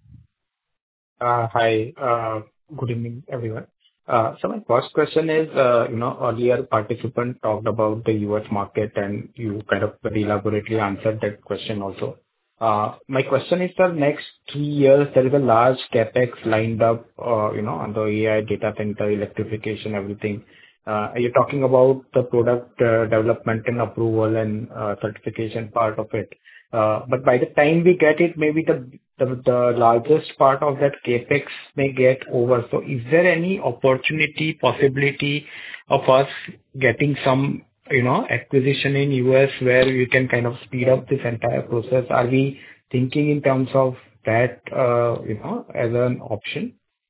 Speaker 11: Uh, Hi. uh, Good evening, everyone. Uh, So my first question is, uh, you know, earlier participant talked about the U S market, and you kind of very elaborately answered that question also. Uh, My question is, sir, next three years, there is a large CapEx lined up, uh, you know, on the A I data center, electrification, everything. Uh, You're talking about the product uh, development and approval and uh, certification part of it. Uh, But by the time we get it, maybe the the the largest part of that CapEx may get over. So is there any opportunity, possibility of us getting some, you know, acquisition in U S where we can kind of speed up this entire process? Are we thinking in terms of that, uh, you know, as an option?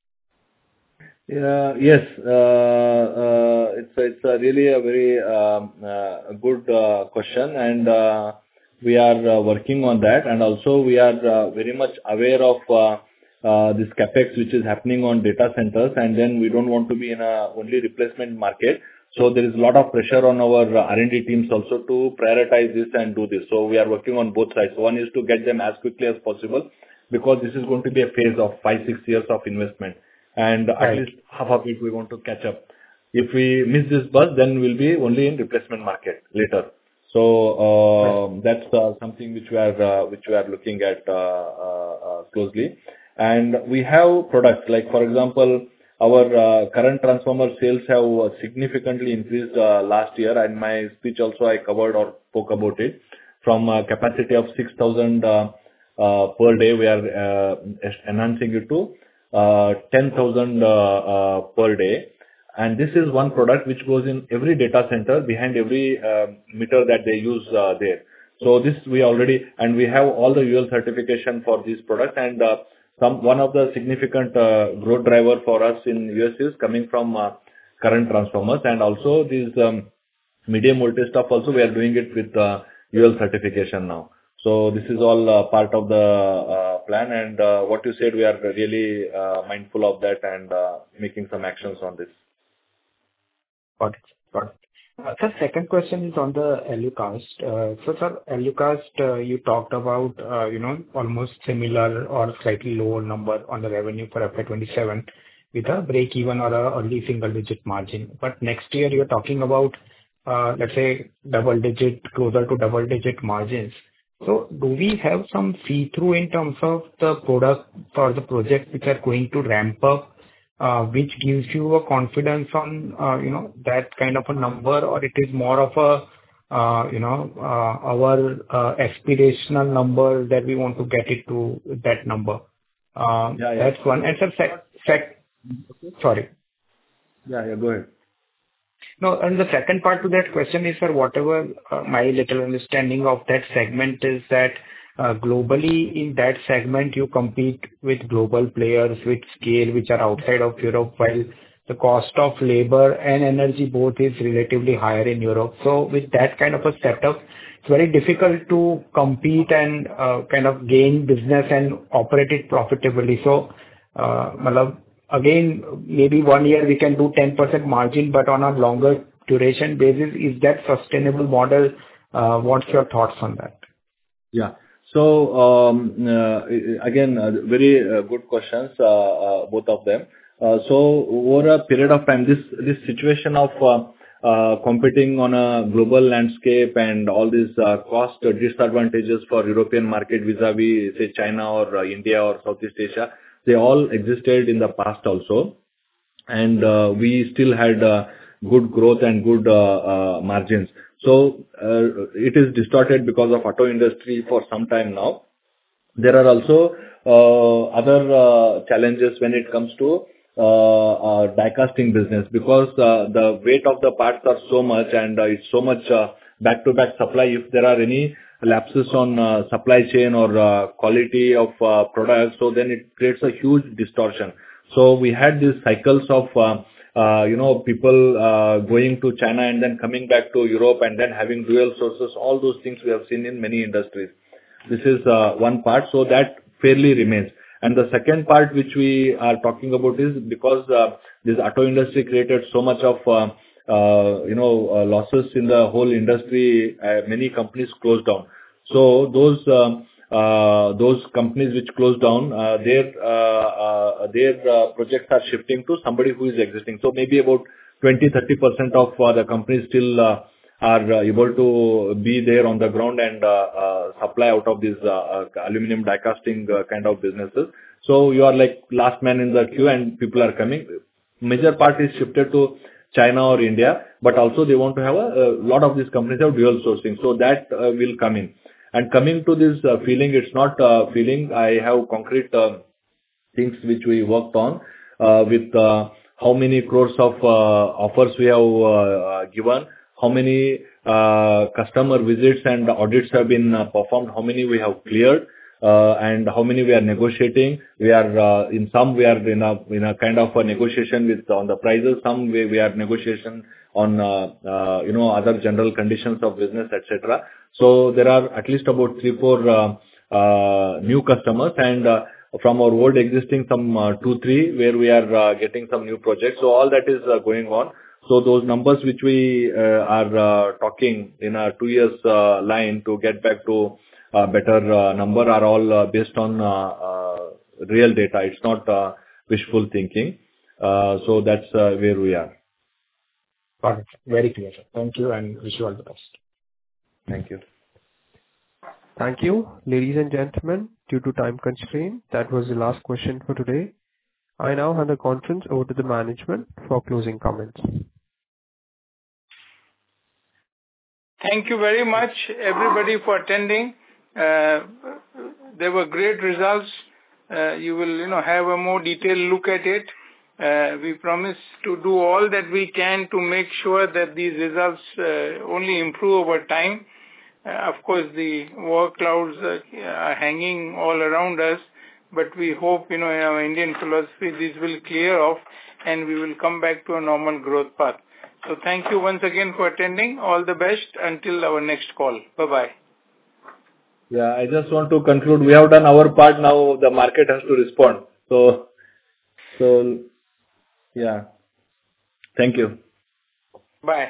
Speaker 3: Yeah, yes, uh, uh, it's it's a really a very um, uh, good uh, question, and uh, we are uh, working on that, and also we are uh, very much aware of uh, uh, this capex which is happening on data centers, and then we don't want to be in a only replacement market. So there is a lot of pressure on our R and D teams also to prioritize this and do this. So we are working on both sides. One is to get them as quickly as possible, because this is going to be a phase of five, six years of investment. And right. at least half of it we want to catch up. If we miss this bus, then we'll be only in replacement market later. So uh, right. that's uh, something which we are uh, which we are looking at uh, uh, closely. And we have products like, for example, our uh, current transformer sales have significantly increased uh, last year. And my speech also I covered or spoke about it. From a capacity of six thousand uh, uh, per day, we are uh, enhancing it to uh, ten thousand uh, uh, per day. And this is one product which goes in every data center behind every uh, meter that they use uh, there. So this we already, and we have all the U L certification for these products. And uh, some one of the significant uh, growth driver for us in U S is coming from uh, current transformers, and also these um, medium voltage stuff also we are doing it with uh, U L certification now. So this is all uh, part of the uh, plan, and uh, what you said, we are really uh, mindful of that and uh, making some actions on this.
Speaker 11: Got it. Got it. Uh, sir, second question is on the Alucast. Uh, so, sir, Alucast, uh, you talked about, uh, you know, almost similar or slightly lower number on the revenue for F Y twenty-seven with a break even or a early single digit margin. But next year you're talking about, uh, let's say, double digit, closer to double digit margins. So do we have some see-through in terms of the product or the projects which are going to ramp up? Uh, which gives you a confidence on, uh, you know, that kind of a number, or it is more of a, uh, you know, uh, our uh, aspirational number that we want to get it to that number? Um,
Speaker 3: yeah, yeah.
Speaker 11: That's one. And sir, sec- sec- sorry.
Speaker 3: Yeah, yeah, go ahead.
Speaker 11: No, and the second part to that question is, sir, whatever uh, my little understanding of that segment is that Uh, globally, in that segment, you compete with global players with scale which are outside of Europe, while the cost of labor and energy both is relatively higher in Europe. So with that kind of a setup, it's very difficult to compete and uh, kind of gain business and operate it profitably. So, uh, again, maybe one year we can do ten percent margin, but on a longer duration basis, is that sustainable model? Uh, what's your thoughts on that?
Speaker 3: Yeah. So, um, uh, again, uh, very uh, good questions, uh, uh, both of them. Uh, so, over a period of time, this this situation of uh, uh, competing on a global landscape and all these uh, cost disadvantages for European market vis-a-vis, say, China or uh, India or Southeast Asia, they all existed in the past also. And uh, we still had uh, good growth and good uh, uh, margins. So uh, it is distorted because of auto industry for some time now. There are also uh, other uh, challenges when it comes to uh, uh, die casting business, because uh, the weight of the parts are so much, and uh, it's so much uh, back-to-back supply. If there are any lapses on uh, supply chain or uh, quality of uh, products, so then it creates a huge distortion. So we had these cycles of uh, Uh, you know, people uh, going to China and then coming back to Europe and then having dual sources. All those things we have seen in many industries. This is uh, one part, so that fairly remains. And the second part which we are talking about is because uh, this auto industry created so much of, uh, uh, you know, uh, losses in the whole industry, uh, many companies closed down. So those um, Uh, those companies which closed down, uh, their uh, uh, their uh, projects are shifting to somebody who is existing. So maybe about twenty to thirty percent of uh, the companies still uh, are uh, able to be there on the ground and uh, uh, supply out of these uh, uh, aluminum die casting uh, kind of businesses. So you are like last man in the queue and people are coming. Major part is shifted to China or India, but also they want to have a, a lot of these companies have dual sourcing. So that uh, will come in. And coming to this uh, feeling, it's not uh, feeling. I have concrete uh, things which we worked on uh, with uh, how many crores of uh, offers we have uh, given, how many uh, customer visits and audits have been uh, performed, how many we have cleared, uh, and how many we are negotiating. We are uh, in some we are in a in a kind of a negotiation with on the prices. Some way we are negotiation on uh, uh, you know other general conditions of business, et cetera. So there are at least about three, four uh, uh, new customers, and uh, from our old existing some uh, two, three, where we are uh, getting some new projects. So all that is uh, going on. So those numbers which we uh, are uh, talking in a two years uh, line to get back to a better uh, number are all uh, based on uh, uh, real data. It's not uh, wishful thinking. Uh, so that's uh, where we are.
Speaker 11: Got it. Very clear, sir. Thank you and wish you all the best.
Speaker 3: Thank you.
Speaker 1: Thank you. Ladies and gentlemen, due to time constraint, that was the last question for today. I now hand the conference over to the management for closing comments.
Speaker 2: Thank you very much, everybody, for attending. Uh, there were great results. Uh, you will, you know, have a more detailed look at it. Uh, we promise to do all that we can to make sure that these results uh, only improve over time. Uh, of course, the war clouds uh, are hanging all around us, but we hope, you know, in our Indian philosophy, these will clear off and we will come back to a normal growth path. So thank you once again for attending. All the best until our next call. Bye-bye.
Speaker 3: Yeah, I just want to conclude. We have done our part. Now the market has to respond. So, so yeah. Thank you.
Speaker 2: Bye.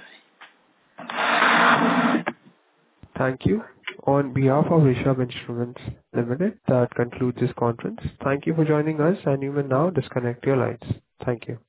Speaker 1: Thank you. On behalf of Rishabh Instruments Limited, that concludes this conference. Thank you for joining us, and you may now disconnect your lines. Thank you.